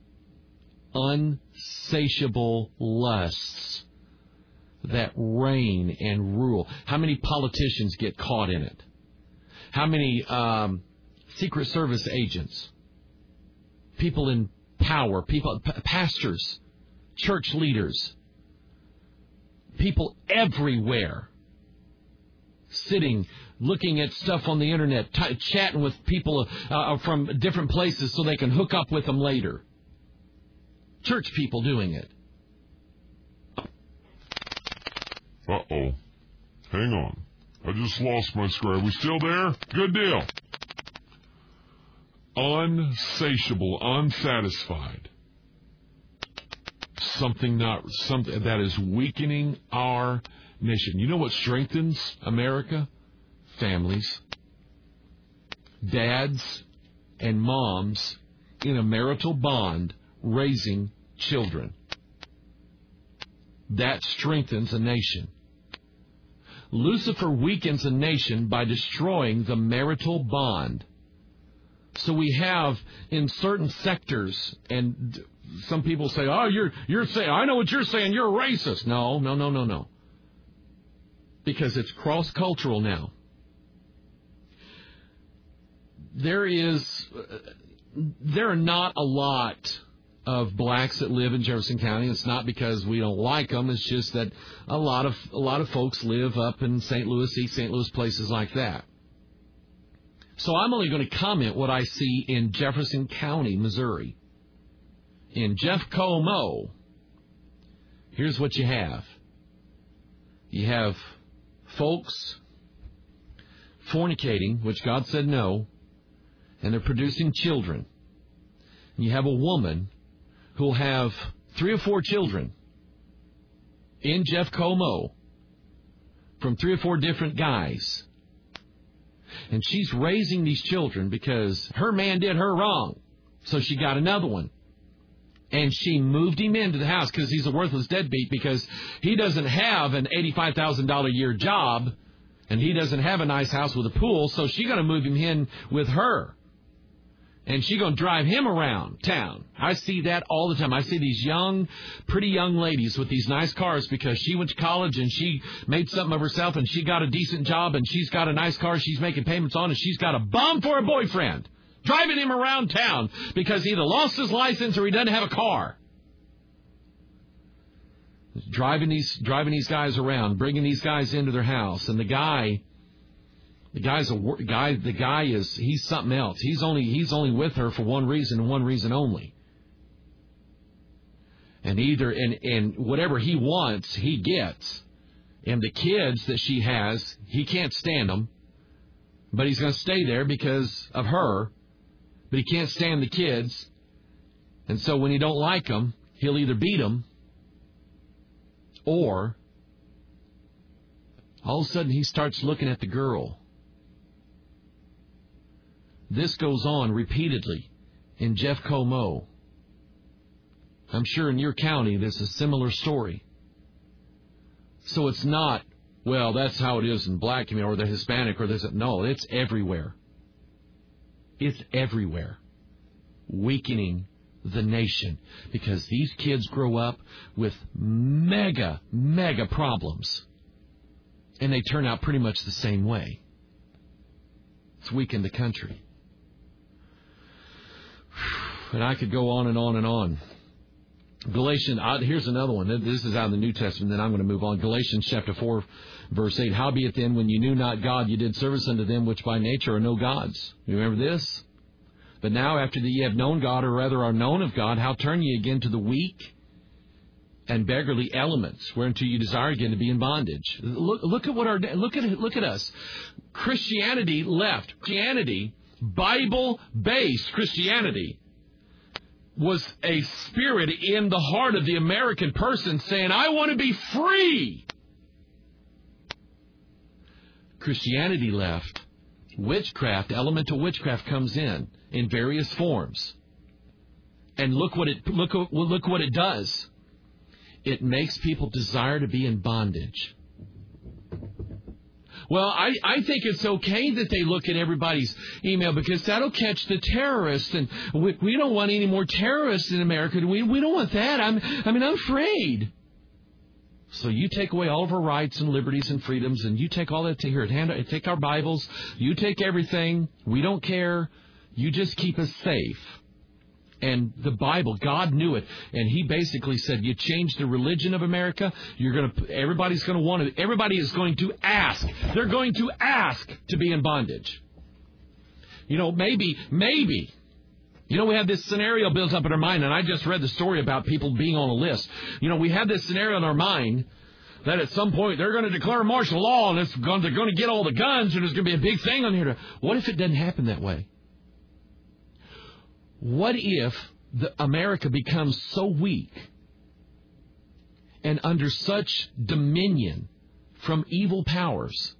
unsatiable lusts that reign and rule. How many politicians get caught in it? How many um, Secret Service agents, people in power, people, p- pastors, church leaders, people everywhere sitting, looking at stuff on the internet, t- chatting with people uh, from different places so they can hook up with them later. Church people doing it. Uh-oh. Hang on. I just lost my square. Are we still there? Good deal. Unsatiable, unsatisfied. Something not something that is weakening our nation. You know what strengthens America? Families. Dads and moms in a marital bond raising children. That strengthens a nation. Lucifer weakens a nation by destroying the marital bond. So we have in certain sectors, and some people say, "Oh, you're you're saying I know what you're saying. You're a racist." No, no, no, no, no. Because it's cross-cultural now. There is, there are not a lot of blacks that live in Jefferson County. It's not because we don't like them. It's just that a lot of a lot of folks live up in Saint Louis, East Saint Louis, places like that. So I'm only going to comment what I see in Jefferson County, Missouri. In Jeffco Mo, here's what you have. You have folks fornicating, which God said no, and they're producing children. And you have a woman who'll have three or four children in Jeffco Mo from three or four different guys. And she's raising these children because her man did her wrong. So she got another one. And she moved him into the house because he's a worthless deadbeat, because he doesn't have an eighty-five thousand dollars a year job and he doesn't have a nice house with a pool. So she's going to move him in with her. And she's going to drive him around town. I see that all the time. I see these young, pretty young ladies with these nice cars because she went to college and she made something of herself and she got a decent job and she's got a nice car she's making payments on and she's got a bum for a boyfriend. Driving him around town because he either lost his license or he doesn't have a car. Driving these, driving these guys around, bringing these guys into their house. And the guy... The guy's a guy. The guy is he's something else. He's only he's only with her for one reason and one reason only. And either and and whatever he wants, he gets. And the kids that she has, he can't stand them, but he's going to stay there because of her. But he can't stand the kids, and so when he don't like them, he'll either beat them, or all of a sudden he starts looking at the girl. This goes on repeatedly in Jeffco Mo. I'm sure in your county there's a similar story. So it's not, well, that's how it is in black community or the Hispanic or this. No, it's everywhere. It's everywhere. Weakening the nation because these kids grow up with mega, mega problems. And they turn out pretty much the same way. It's weakened the country. And I could go on and on and on. Galatians, uh, here's another one. This is out of the New Testament, then I'm going to move on. Galatians chapter four, verse eight. Howbeit then, when you knew not God, you did service unto them which by nature are no gods. You remember this? But now, after that ye have known God, or rather are known of God, how turn ye again to the weak and beggarly elements, whereunto you desire again to be in bondage? Look, look at what our look at look at us. Christianity left. Christianity, Bible-based Christianity, was a spirit in the heart of the American person saying, I want to be free. Christianity left. Witchcraft, elemental witchcraft comes in in various forms. And look what it look look what it does. It makes people desire to be in bondage. Well, I, I think it's okay that they look at everybody's email because that'll catch the terrorists, and we, we don't want any more terrorists in America. We we don't want that. I'm I mean I'm afraid. So you take away all of our rights and liberties and freedoms, and you take all that to here. Hand, take our Bibles. You take everything. We don't care. You just keep us safe. And the Bible, God knew it, and He basically said, "You change the religion of America. You're going to. Everybody's going to want to. Everybody is going to ask. They're going to ask to be in bondage. You know, maybe, maybe. You know, we have this scenario built up in our mind, and I just read the story about people being on a list. You know, we have this scenario in our mind that at some point they're going to declare martial law, and it's going, they're going to get all the guns, and there's going to be a big thing on here. To, what if it doesn't happen that way? What if the America becomes so weak and under such dominion from evil powers?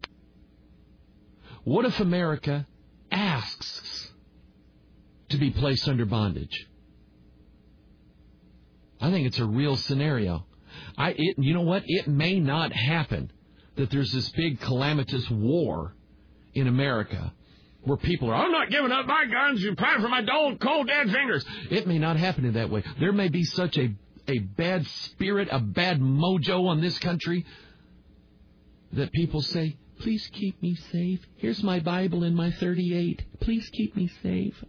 What if America asks to be placed under bondage? I think it's a real scenario. I, it, you know what? It may not happen that there's this big calamitous war in America where people are, I'm not giving up my guns, you pray for my old cold dead fingers. It may not happen in that way. There may be such a, a bad spirit, a bad mojo on this country that people say, please keep me safe. Here's my Bible and my thirty-eight. Please keep me safe.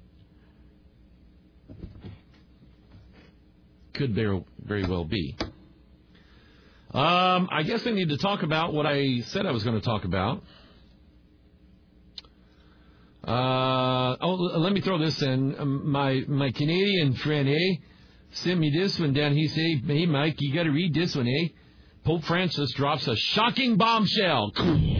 Could very, very well be. Um, I guess I need to talk about what I said I was going to talk about. Uh, oh, let me throw this in. Um, my my Canadian friend, eh, sent me this one down. He said, hey, Mike, you got to read this one, eh? Pope Francis drops a shocking bombshell.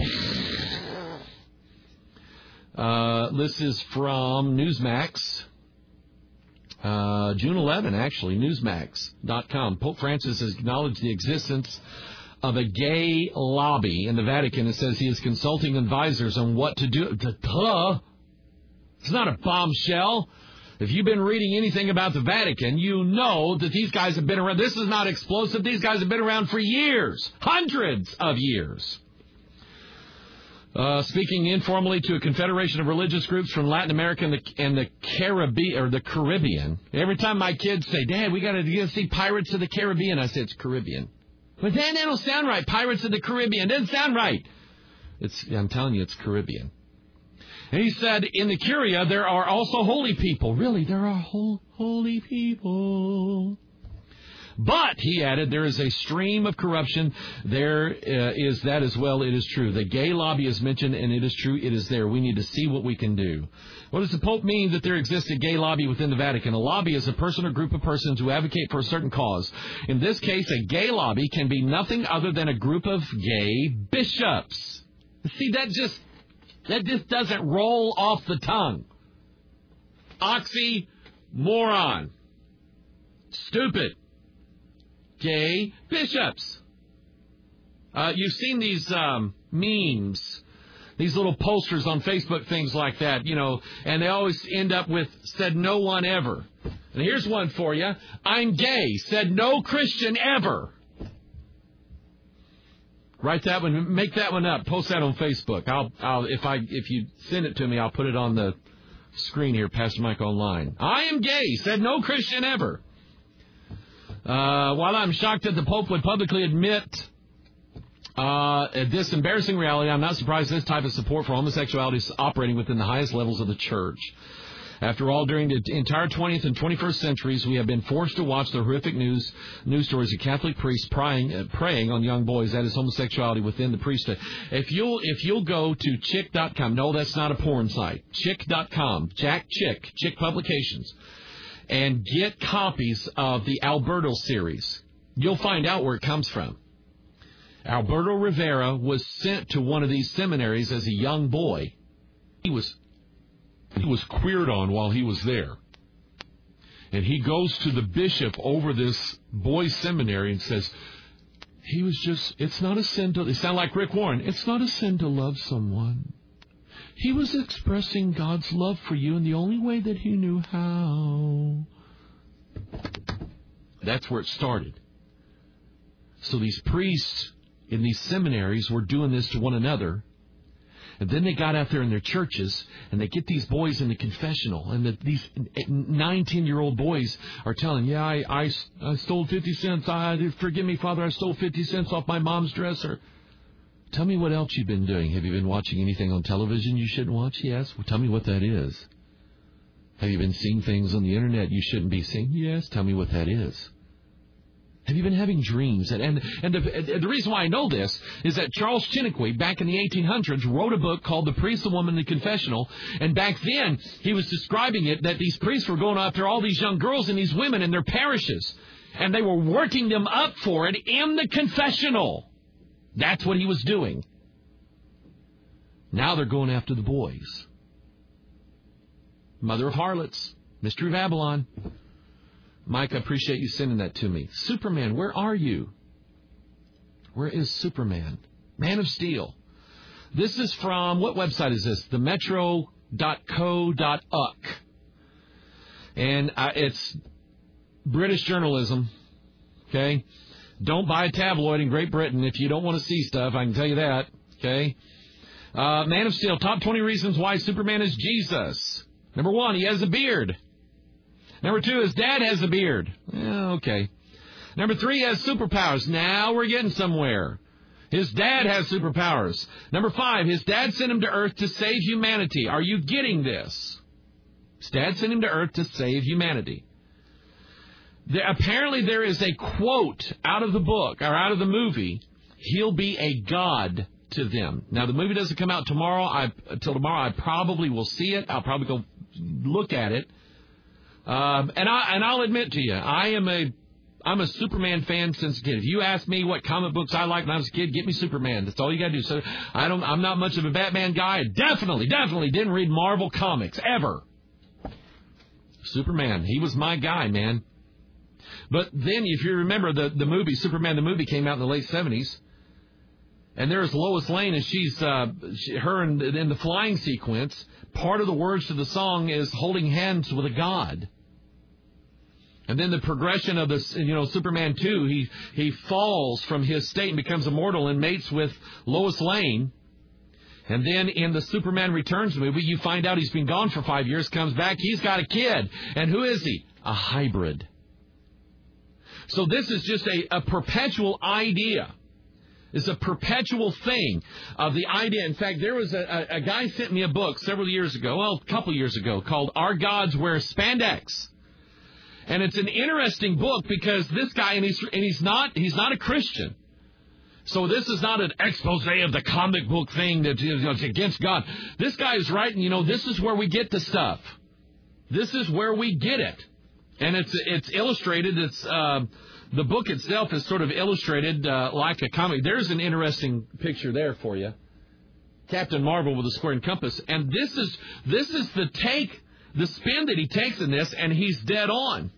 uh, this is from Newsmax. Uh, June eleventh, actually, Newsmax dot com. Pope Francis has acknowledged the existence of a gay lobby in the Vatican. It says he is consulting advisors on what to do. Duh. It's not a bombshell. If you've been reading anything about the Vatican, you know that these guys have been around. This is not explosive. These guys have been around for years, hundreds of years. Uh, speaking informally to a confederation of religious groups from Latin America and the, and the Caribbean, or the Caribbean. Every time my kids say, Dad, we got to see Pirates of the Caribbean, I say it's Caribbean. But Dad, that don't sound right. Pirates of the Caribbean doesn't sound right. It's, I'm telling you, it's Caribbean. And he said, in the Curia, there are also holy people. Really, there are whole, holy people. But, he added, there is a stream of corruption. There uh, is that as well. It is true. The gay lobby is mentioned, and it is true. It is there. We need to see what we can do. What does the Pope mean that there exists a gay lobby within the Vatican? A lobby is a person or group of persons who advocate for a certain cause. In this case, a gay lobby can be nothing other than a group of gay bishops. See, that just, that just doesn't roll off the tongue. Oxymoron. Stupid. Gay bishops. Uh, you've seen these um, memes, these little posters on Facebook, things like that, you know, and they always end up with, said no one ever. And here's one for you. I'm gay, said no Christian ever. Write that one, make that one up, post that on Facebook. I'll, I'll, if I, if you send it to me, I'll put it on the screen here, Pastor Mike Online. I am gay, said no Christian ever. Uh, while I'm shocked that the Pope would publicly admit uh, this embarrassing reality, I'm not surprised this type of support for homosexuality is operating within the highest levels of the church. After all, during the entire twentieth and twenty-first centuries, we have been forced to watch the horrific news news stories of Catholic priests praying, uh, preying on young boys. That is homosexuality within the priesthood. If you'll if you'll go to chick dot com, no, that's not a porn site. chick dot com, Jack Chick, Chick Publications. And get copies of the Alberto series. You'll find out where it comes from. Alberto Rivera was sent to one of these seminaries as a young boy. He was he was queered on while he was there. And he goes to the bishop over this boys' seminary and says, he was just, it's not a sin to, they sound like Rick Warren, it's not a sin to love someone. He was expressing God's love for you in the only way that he knew how. That's where it started. So these priests in these seminaries were doing this to one another. And then they got out there in their churches, and they get these boys in the confessional. And the, these nine, ten-year-old boys are telling, yeah, I, I, I stole fifty cents. I, forgive me, Father, I stole fifty cents off my mom's dresser. Tell me what else you've been doing. Have you been watching anything on television you shouldn't watch? Yes. Well, tell me what that is. Have you been seeing things on the internet you shouldn't be seeing? Yes. Tell me what that is. Have you been having dreams? And and, and the, the reason why I know this is that Charles Chiniquy, back in the eighteen hundreds, wrote a book called The Priest, the Woman, and the Confessional. And back then, he was describing it that these priests were going after all these young girls and these women in their parishes. And they were working them up for it in the confessional. That's what he was doing. Now they're going after the boys. Mother of Harlots, Mystery of Babylon. Mike, I appreciate you sending that to me. Superman, where are you? Where is Superman? Man of Steel. This is from, what website is this? the metro dot co dot u k. And uh, it's British journalism. Okay? Don't buy a tabloid in Great Britain if you don't want to see stuff. I can tell you that. Okay? Uh, Man of Steel, top twenty reasons why Superman is Jesus. Number one, he has a beard. Number two, his dad has a beard. Yeah, okay. Number three, he has superpowers. Now we're getting somewhere. His dad has superpowers. Number five, his dad sent him to Earth to save humanity. Are you getting this? His dad sent him to Earth to save humanity. There, apparently there is a quote out of the book, or out of the movie, he'll be a god to them. Now, the movie doesn't come out tomorrow. I, until tomorrow, I probably will see it. I'll probably go look at it. Um, and, I, and I'll admit to you, I am a, I'm a Superman fan since a kid. If you ask me what comic books I liked when I was a kid, get me Superman. That's all you got to do. So I don't, I'm not much of a Batman guy. I definitely, definitely didn't read Marvel comics, ever. Superman, he was my guy, man. But then, if you remember, the, the movie, Superman the movie, came out in the late seventies. And there's Lois Lane, and she's, uh, she, her in, in the flying sequence, part of the words to the song is holding hands with a god. And then the progression of this, you know, Superman two, he, he falls from his state and becomes immortal and mates with Lois Lane. And then in the Superman Returns movie, you find out he's been gone for five years, comes back, he's got a kid. And who is he? A hybrid. So this is just a, a perpetual idea. It's a perpetual thing of the idea. In fact, there was a, a, a guy sent me a book several years ago, well, a couple years ago, called Our Gods Wear Spandex. And it's an interesting book because this guy, and he's, and he's not he's not a Christian. So this is not an expose of the comic book thing that you know, it's against God. This guy is writing, you know, this is where we get the stuff. This is where we get it. And it's it's illustrated. It's uh, the book itself is sort of illustrated uh, like a comic. There's an interesting picture there for you. Captain Marvel with a square and compass. And this is this is the take, the spin that he takes in this, and he's dead on.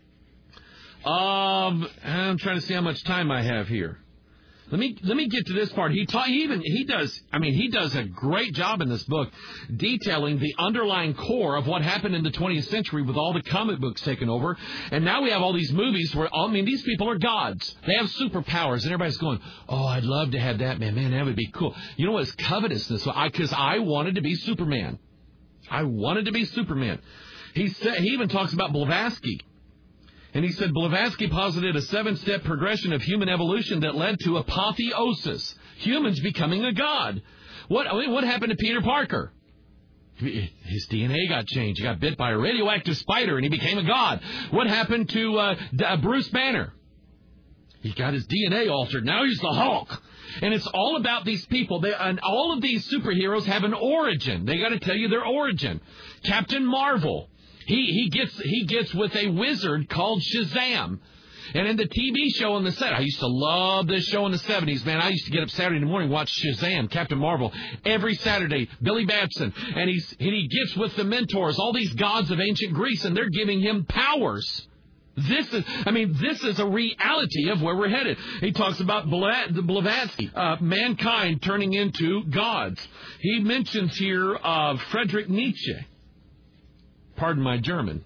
Um, I'm trying to see how much time I have here. Let me let me get to this part. He, ta- he even he does. I mean, he does a great job in this book, detailing the underlying core of what happened in the twentieth century with all the comic books taken over, and now we have all these movies where I mean, these people are gods. They have superpowers, and everybody's going, "Oh, I'd love to have that, man. Man, that would be cool." You know what? It's covetousness. Because I, I wanted to be Superman. I wanted to be Superman. He said he even talks about Blavatsky. And he said Blavatsky posited a seven-step progression of human evolution that led to apotheosis, humans becoming a god. What I mean, what happened to Peter Parker? His D N A got changed. He got bit by a radioactive spider, and he became a god. What happened to uh, uh, Bruce Banner? He got his D N A altered. Now he's the Hulk. And it's all about these people. They, and all of these superheroes have an origin. They got to tell you their origin. Captain Marvel. He he gets he gets with a wizard called Shazam. And in the T V show on the set, I used to love this show in the seventies, man. I used to get up Saturday morning and watch Shazam, Captain Marvel, every Saturday, Billy Batson. And, he's, and he gets with the mentors, all these gods of ancient Greece, and they're giving him powers. This is, I mean, this is a reality of where we're headed. He talks about Blavatsky, uh, mankind turning into gods. He mentions here uh, Friedrich Nietzsche. Pardon my German.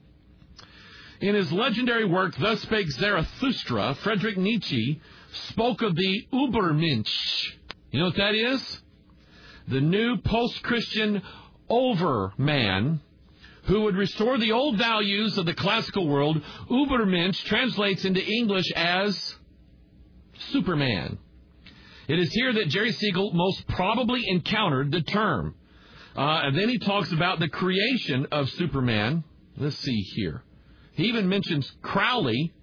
In his legendary work, Thus Spake Zarathustra, Friedrich Nietzsche spoke of the Übermensch. You know what that is? The new post-Christian overman who would restore the old values of the classical world. Übermensch translates into English as Superman. It is here that Jerry Siegel most probably encountered the term. Uh, and then he talks about the creation of Superman. Let's see here. He even mentions Crowley.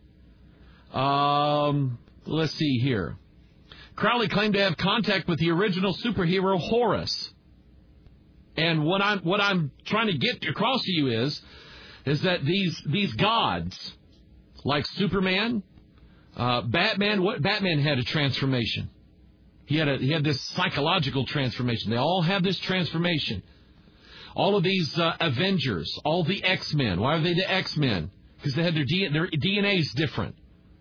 Um, let's see here. Crowley claimed to have contact with the original superhero Horus. And what I'm what I'm trying to get across to you is, is that these these gods, like Superman, uh, Batman. What Batman had a transformation. He had a he had this psychological transformation. They all have this transformation. All of these uh, Avengers, all the X-Men. Why are they the X-Men? Because they had their D, their D N A's different.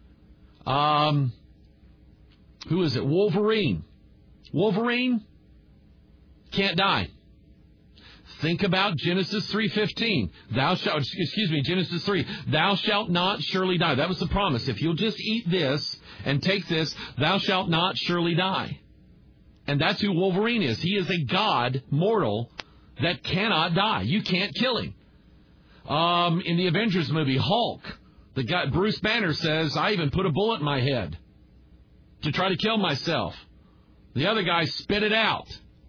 Um, who is it? Wolverine. Wolverine can't die. Think about Genesis three fifteen. Thou shalt, excuse me, Genesis three. Thou shalt not surely die. That was the promise. If you'll just eat this and take this, thou shalt not surely die. And that's who Wolverine is. He is a god, mortal, that cannot die. You can't kill him. Um, in the Avengers movie, Hulk, the guy, Bruce Banner says, I even put a bullet in my head to try to kill myself. The other guy spit it out.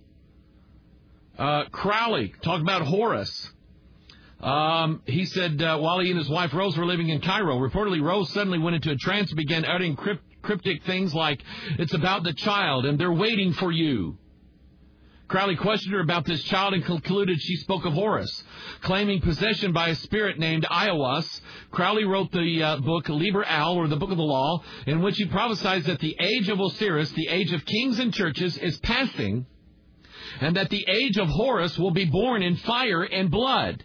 Uh, Crowley, talk about Horus. Um, he said, uh, while he and his wife Rose were living in Cairo, reportedly Rose suddenly went into a trance and began uttering crypt- cryptic things like, it's about the child and they're waiting for you. Crowley questioned her about this child and concluded she spoke of Horus. Claiming possession by a spirit named Iowas, Crowley wrote the uh, book Liber Al, or the Book of the Law, in which he prophesies that the age of Osiris, the age of kings and churches, is passing, and that the age of Horus will be born in fire and blood.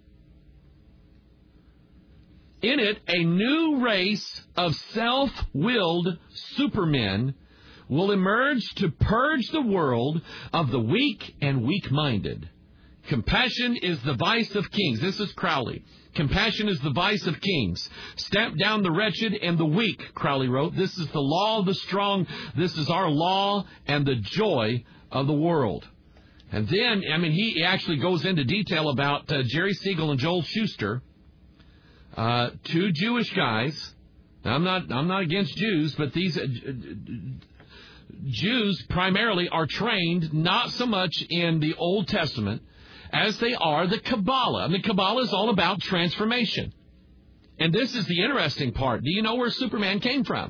In it, a new race of self-willed supermen will emerge to purge the world of the weak and weak-minded. Compassion is the vice of kings. This is Crowley. Compassion is the vice of kings. Stamp down the wretched and the weak, Crowley wrote. This is the law of the strong. This is our law and the joy of the world. And then, I mean, he actually goes into detail about uh, Jerry Siegel and Joel Schuster, uh, two Jewish guys. Now, I'm not, I'm not against Jews, but these uh, Jews primarily are trained not so much in the Old Testament as they are the Kabbalah. I mean, Kabbalah is all about transformation. And this is the interesting part. Do you know where Superman came from?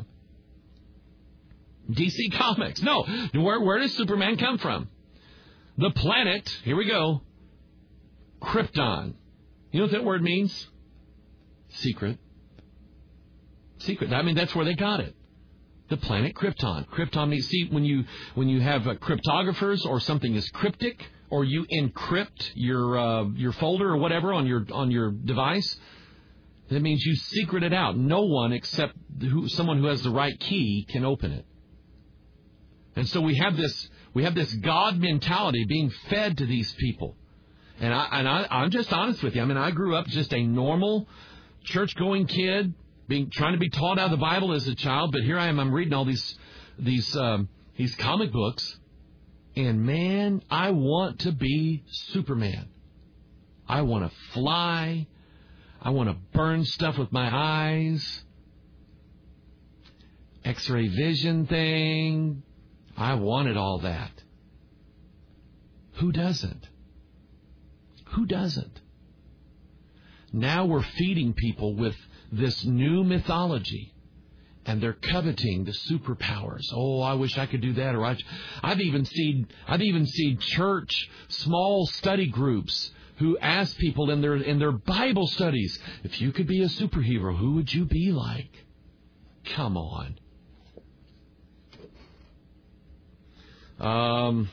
D C Comics. No. Where, where does Superman come from? The planet, here we go, Krypton. You know what that word means? Secret. Secret. I mean, that's where they got it. The planet Krypton. Krypton means, see, when you when you have uh, cryptographers or something is cryptic, or you encrypt your uh, your folder or whatever on your on your device, that means you secret it out. No one except who, someone who has the right key can open it. And so we have this we have this God mentality being fed to these people. And I and I, I'm just honest with you. I mean, I grew up just a normal church-going kid, being trying to be taught out of the Bible as a child. But here I am. I'm reading all these these um, these comic books, and man, I want to be Superman. I want to fly. I want to burn stuff with my eyes. X-ray vision thing. I wanted all that. Who doesn't? Who doesn't? Now we're feeding people with this new mythology, and they're coveting the superpowers. Oh, I wish I could do that. Or I, I've even seen, I've even seen church small study groups who ask people in their in their Bible studies, if you could be a superhero, who would you be like? Come on. Um,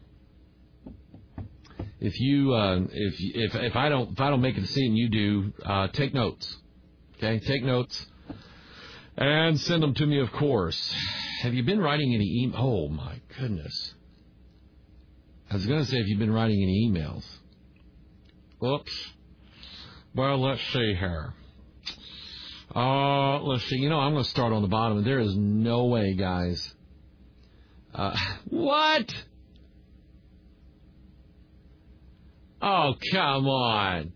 if you uh, if if if I don't if I don't make it a scene, you do, uh, take notes. Okay, take notes and send them to me, of course. Have you been writing any emails? Oh my goodness! I was going to say, have you been writing any emails? Oops. Well, let's see here. Uh, let's see. You know, I'm going to start on the bottom. There is no way, guys. Uh, what? Oh, come on.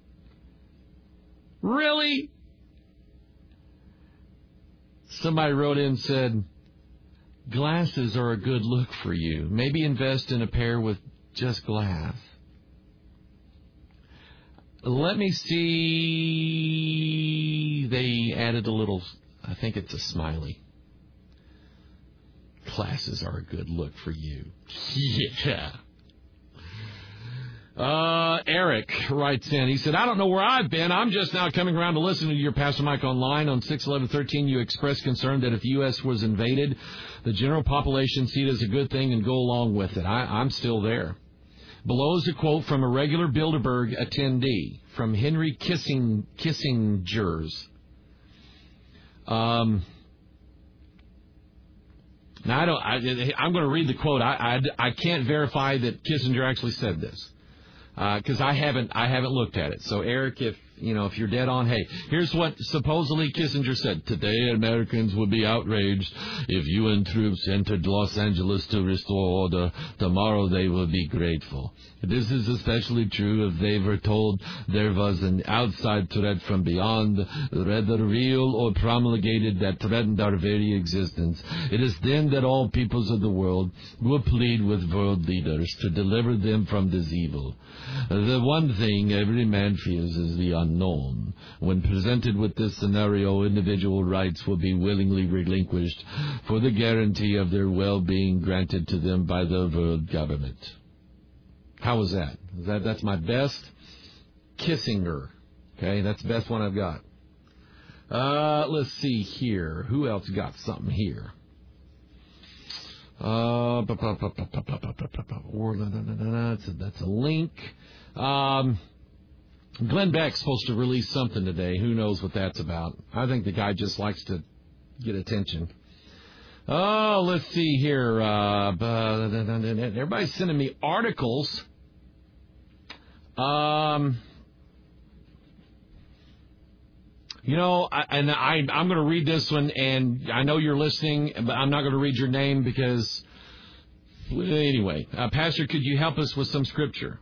Really? Somebody wrote in and said, glasses are a good look for you. Maybe invest in a pair with just glass. Let me see. They added a little, I think it's a smiley. Glasses are a good look for you. Yeah. Uh, Eric writes in. He said, I don't know where I've been. I'm just now coming around to listen to your Pastor Mike online. On six eleven thirteen, you expressed concern that if the U S was invaded, the general population see it as a good thing and go along with it. I, I'm still there. Below is a quote from a regular Bilderberg attendee from Henry Kissing, Kissinger's. Um, now, I don't, I, I'm going to read the quote. I, I, I can't verify that Kissinger actually said this because uh, I haven't I haven't looked at it. So, Eric, if you know if you're dead on, hey, here's what supposedly Kissinger said: today, Americans would be outraged if U N troops entered Los Angeles to restore order. Tomorrow, they will be grateful. This is especially true if they were told there was an outside threat from beyond, whether real or promulgated, that threatened our very existence. It is then that all peoples of the world will plead with world leaders to deliver them from this evil. The one thing every man fears is the unknown. When presented with this scenario, individual rights will be willingly relinquished for the guarantee of their well-being granted to them by the world government. How was that? that that's my best Kissinger. Okay, that's the best one I've got. Uh, let's see here. Who else got something here? Uh, that's a, that's a link. Um, Glenn Beck's supposed to release something today. Who knows what that's about? I think the guy just likes to get attention. Oh, let's see here. Uh, everybody's sending me articles. Um, you know, I, and I, I'm going to read this one, and I know you're listening, but I'm not going to read your name because Anyway, uh, Pastor, could you help us with some scripture?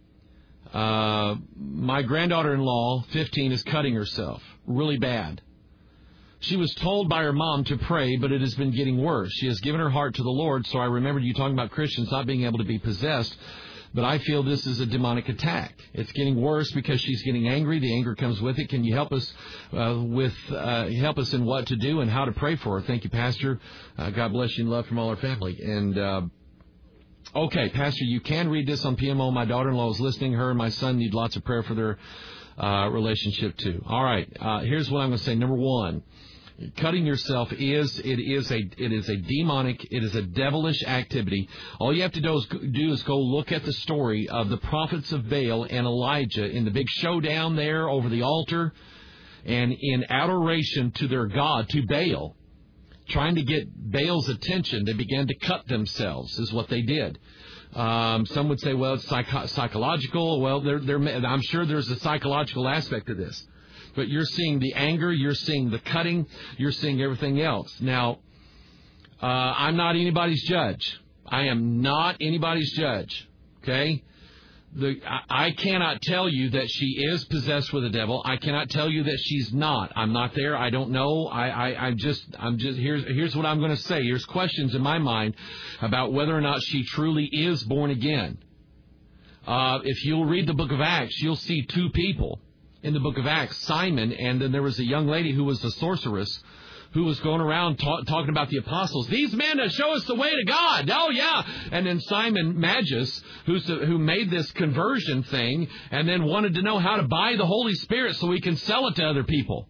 Uh, my granddaughter-in-law, fifteen, is cutting herself really bad. She was told by her mom to pray, but it has been getting worse. She has given her heart to the Lord, so I remembered you talking about Christians not being able to be possessed, but I feel this is a demonic attack. It's getting worse because she's getting angry. The anger comes with it. Can you help us uh, with uh, help us in what to do and how to pray for her? Thank you, Pastor. Uh, God bless you and love from all our family. And uh, okay, Pastor, you can read this on P M O. My daughter-in-law is listening. Her and my son need lots of prayer for their uh, relationship too. All right, uh, here's what I'm going to say. Number one. Cutting yourself is it is a it is a demonic, it is a devilish activity. All you have to do is, do is go look at the story of the prophets of Baal and Elijah in the big showdown there over the altar, and in adoration to their god, to Baal, trying to get Baal's attention, they began to cut themselves, is what they did. Um, some would say, well, it's psycho- psychological. Well, they're, they're, I'm sure there's a psychological aspect to this. But you're seeing the anger, you're seeing the cutting, you're seeing everything else. Now, uh, I'm not anybody's judge. I am not anybody's judge, okay? The, I, I cannot tell you that she is possessed with a devil. I cannot tell you that she's not. I'm not there. I don't know. I, I, I'm just, I'm just, here's, here's what I'm going to say. Here's questions in my mind about whether or not she truly is born again. Uh, if you'll read the book of Acts, you'll see two people in the book of Acts, Simon, and then there was a young lady who was a sorceress who was going around ta- talking about the apostles. These men that show us the way to God. Oh, yeah. And then Simon Magus, who's the, who made this conversion thing and then wanted to know how to buy the Holy Spirit so he can sell it to other people.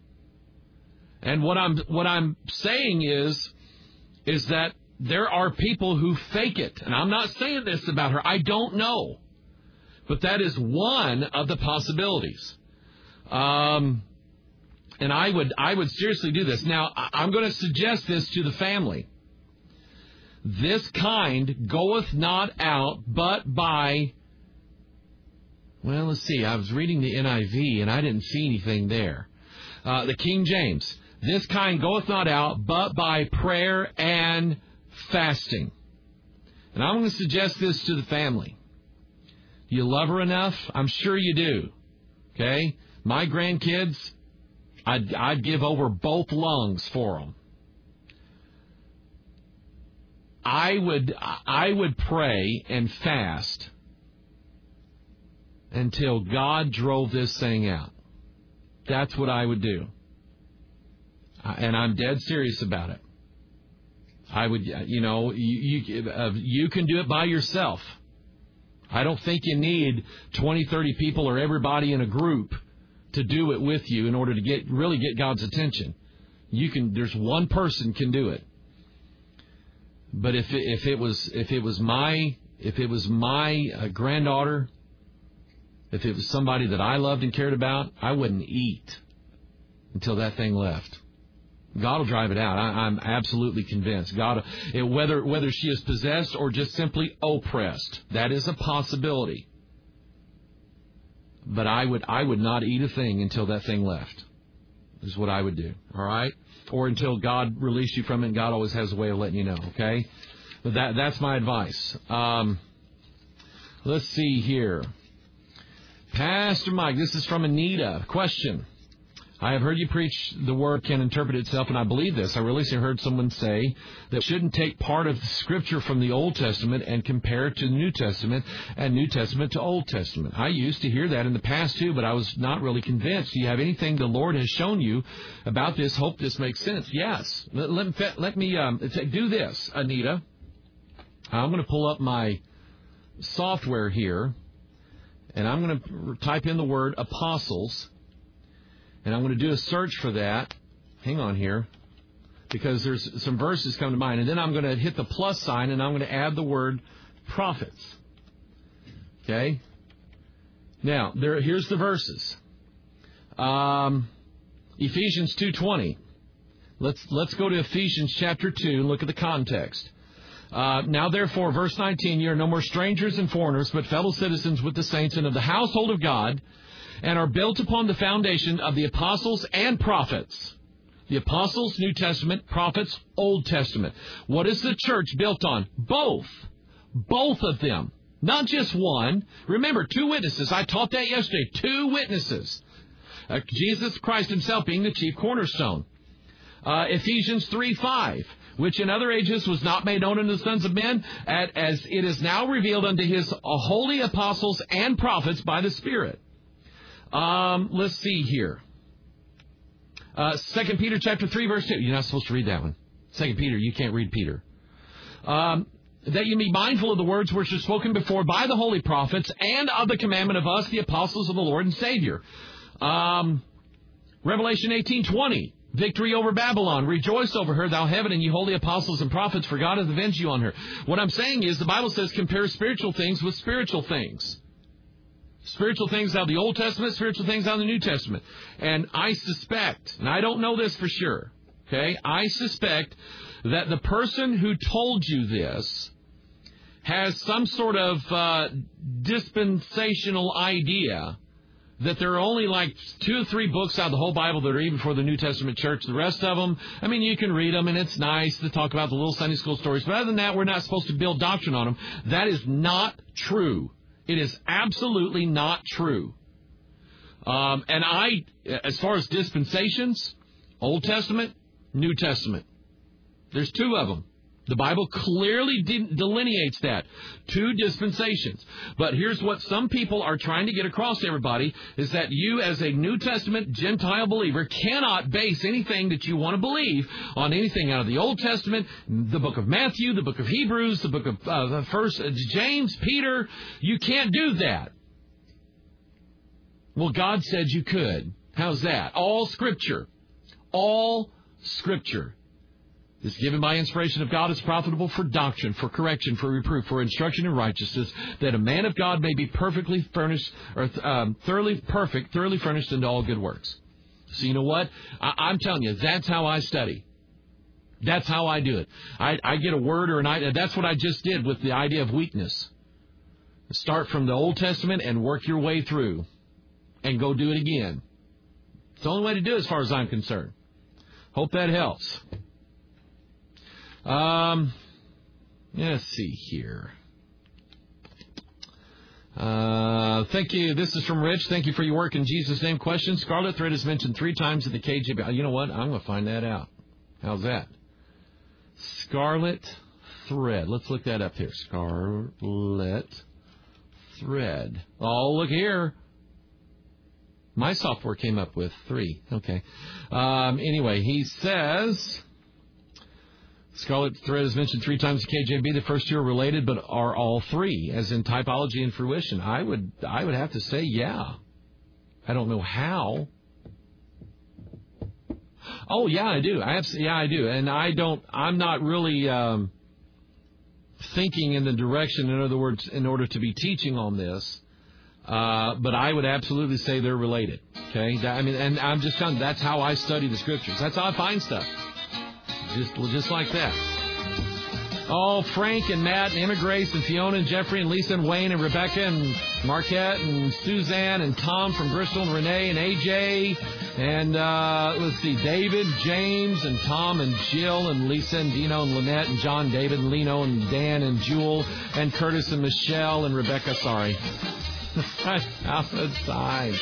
And what I'm what I'm saying is, is that there are people who fake it. And I'm not saying this about her. I don't know. But that is one of the possibilities. Um, and I would I would seriously do this. Now, I'm going to suggest this to the family. This kind goeth not out but by, well, let's see. I was reading the N I V, and I didn't see anything there. Uh, the King James. This kind goeth not out but by prayer and fasting. And I'm going to suggest this to the family. Do you love her enough? I'm sure you do. Okay? My grandkids, I'd, I'd give over both lungs for them. I would, I would pray and fast until God drove this thing out. That's what I would do. And I'm dead serious about it. I would, you know, you, you, uh, you can do it by yourself. I don't think you need twenty, thirty people or everybody in a group to do it with you in order to get really get God's attention. You can. There's one person can do it. But if it, if it was if it was my if it was my uh, granddaughter, if it was somebody that I loved and cared about, I wouldn't eat until that thing left. God will drive it out. I, I'm absolutely convinced. God, it, whether whether she is possessed or just simply oppressed, that is a possibility. But I would I would not eat a thing until that thing left. Is what I would do. All right, or until God released you from it. And God always has a way of letting you know. Okay, but that that's my advice. Um, let's see here, Pastor Mike. This is from Anita. Question. I have heard you preach the word can interpret itself, and I believe this. I really heard someone say that we shouldn't take part of the Scripture from the Old Testament and compare it to the New Testament and New Testament to Old Testament. I used to hear that in the past, too, but I was not really convinced. Do you have anything the Lord has shown you about this? Hope this makes sense. Yes. Let, let, let me um, do this, Anita. I'm going to pull up my software here, and I'm going to type in the word apostles. And I'm going to do a search for that. Hang on here. Because there's some verses come to mind. And then I'm going to hit the plus sign and I'm going to add the word prophets. Okay? Now, there. here's the verses. Um, Ephesians two twenty. Let's, let's go to Ephesians chapter two and look at the context. Uh, now, therefore, verse nineteen, you are no more strangers and foreigners, but fellow citizens with the saints and of the household of God, and are built upon the foundation of the apostles and prophets. The apostles, New Testament, prophets, Old Testament. What is the church built on? Both. Both of them. Not just one. Remember, two witnesses. I taught that yesterday. Two witnesses. Uh, Jesus Christ himself being the chief cornerstone. Uh, Ephesians three five, which in other ages was not made known unto the sons of men, at, as it is now revealed unto his uh, holy apostles and prophets by the Spirit. Um, let's see here. Uh, Second Peter chapter three, verse two. You're not supposed to read that one. Second Peter, you can't read Peter. Um, that you be mindful of the words which are spoken before by the holy prophets, and of the commandment of us, the apostles of the Lord and Savior. Um, Revelation eighteen twenty. Victory over Babylon. Rejoice over her, thou heaven, and ye holy apostles and prophets, for God hath avenged you on her. What I'm saying is, the Bible says compare spiritual things with spiritual things. Spiritual things out of the Old Testament, spiritual things out of the New Testament. And I suspect, and I don't know this for sure, okay, I suspect that the person who told you this has some sort of uh, dispensational idea that there are only like two or three books out of the whole Bible that are even for the New Testament church. The rest of them, I mean, you can read them, and it's nice to talk about the little Sunday school stories. But other than that, we're not supposed to build doctrine on them. That is not true. It is absolutely not true. Um, and I, as far as dispensations, Old Testament, New Testament, there's two of them. The Bible clearly de- delineates that. Two dispensations. But here's what some people are trying to get across to everybody, is that you as a New Testament Gentile believer cannot base anything that you want to believe on anything out of the Old Testament, the book of Matthew, the book of Hebrews, the book of uh, First uh, James, Peter. You can't do that. Well, God said you could. How's that? All Scripture. All Scripture is given by inspiration of God, is profitable for doctrine, for correction, for reproof, for instruction in righteousness, that a man of God may be perfectly furnished, or um, thoroughly perfect, thoroughly furnished into all good works. So you know what? I, I'm telling you, that's how I study. That's how I do it. I, I get a word or an idea. That's what I just did with the idea of weakness. Start from the Old Testament and work your way through, and go do it again. It's the only way to do it as far as I'm concerned. Hope that helps. Um, let's see here. Uh, thank you. This is from Rich. Thank you for your work in Jesus' name. Question. Scarlet thread is mentioned three times in the K J V. You know what? I'm going to find that out. How's that? Scarlet thread. Let's look that up here. Scarlet thread. Oh, look here. My software came up with three. Okay. Um, anyway, he says, Scarlet thread is mentioned three times in K J V. The first two are related, but are all three, as in typology and fruition? I would, I would have to say, yeah. I don't know how. Oh, yeah, I do. I have, yeah, I do. And I don't, I'm not really um, thinking in the direction, in other words, in order to be teaching on this. Uh, but I would absolutely say they're related. Okay? I mean, and I'm just telling you, that's how I study the Scriptures. That's how I find stuff. Just, just like that. Oh, Frank and Matt and Emma Grace and Fiona and Jeffrey and Lisa and Wayne and Rebecca and Marquette and Suzanne and Tom from Bristol and Renee and A J and, uh, let's see, David, James and Tom and Jill and Lisa and Dino and Lynette and John, David and Lino and Dan and Jewel and Curtis and Michelle and Rebecca, sorry. Outside.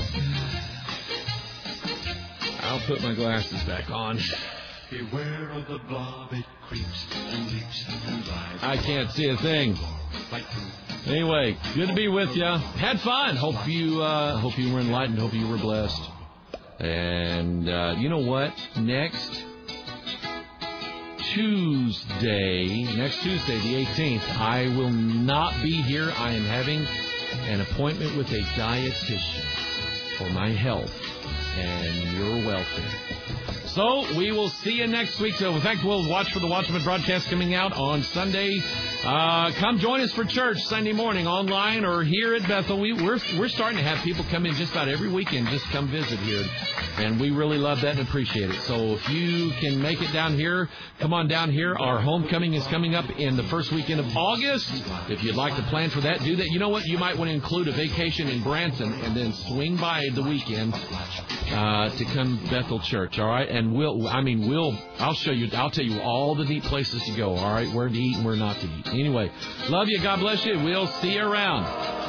I'll put my glasses back on. Beware of the blob, it creeps and leaps and glides. I can't see a thing. Anyway, good to be with you. Had fun. Hope you uh, hope you were enlightened. Hope you were blessed. And uh, you know what? Next Tuesday, next Tuesday, the eighteenth, I will not be here. I am having an appointment with a dietitian for my health and your welfare. So we will see you next week. So, in fact, we'll watch for the Watchman broadcast coming out on Sunday. Uh, come join us for church Sunday morning, online or here at Bethel. We, we're we're starting to have people come in just about every weekend, just come visit here, and we really love that and appreciate it. So if you can make it down here, come on down here. Our homecoming is coming up in the first weekend of August. If you'd like to plan for that, do that. You know what? You might want to include a vacation in Branson and then swing by the weekend uh, to come Bethel Church. All right, and we'll. I mean, we'll. I'll show you. I'll tell you all the neat places to go. All right, where to eat and where not to eat. Anyway, love you. God bless you. We'll see you around.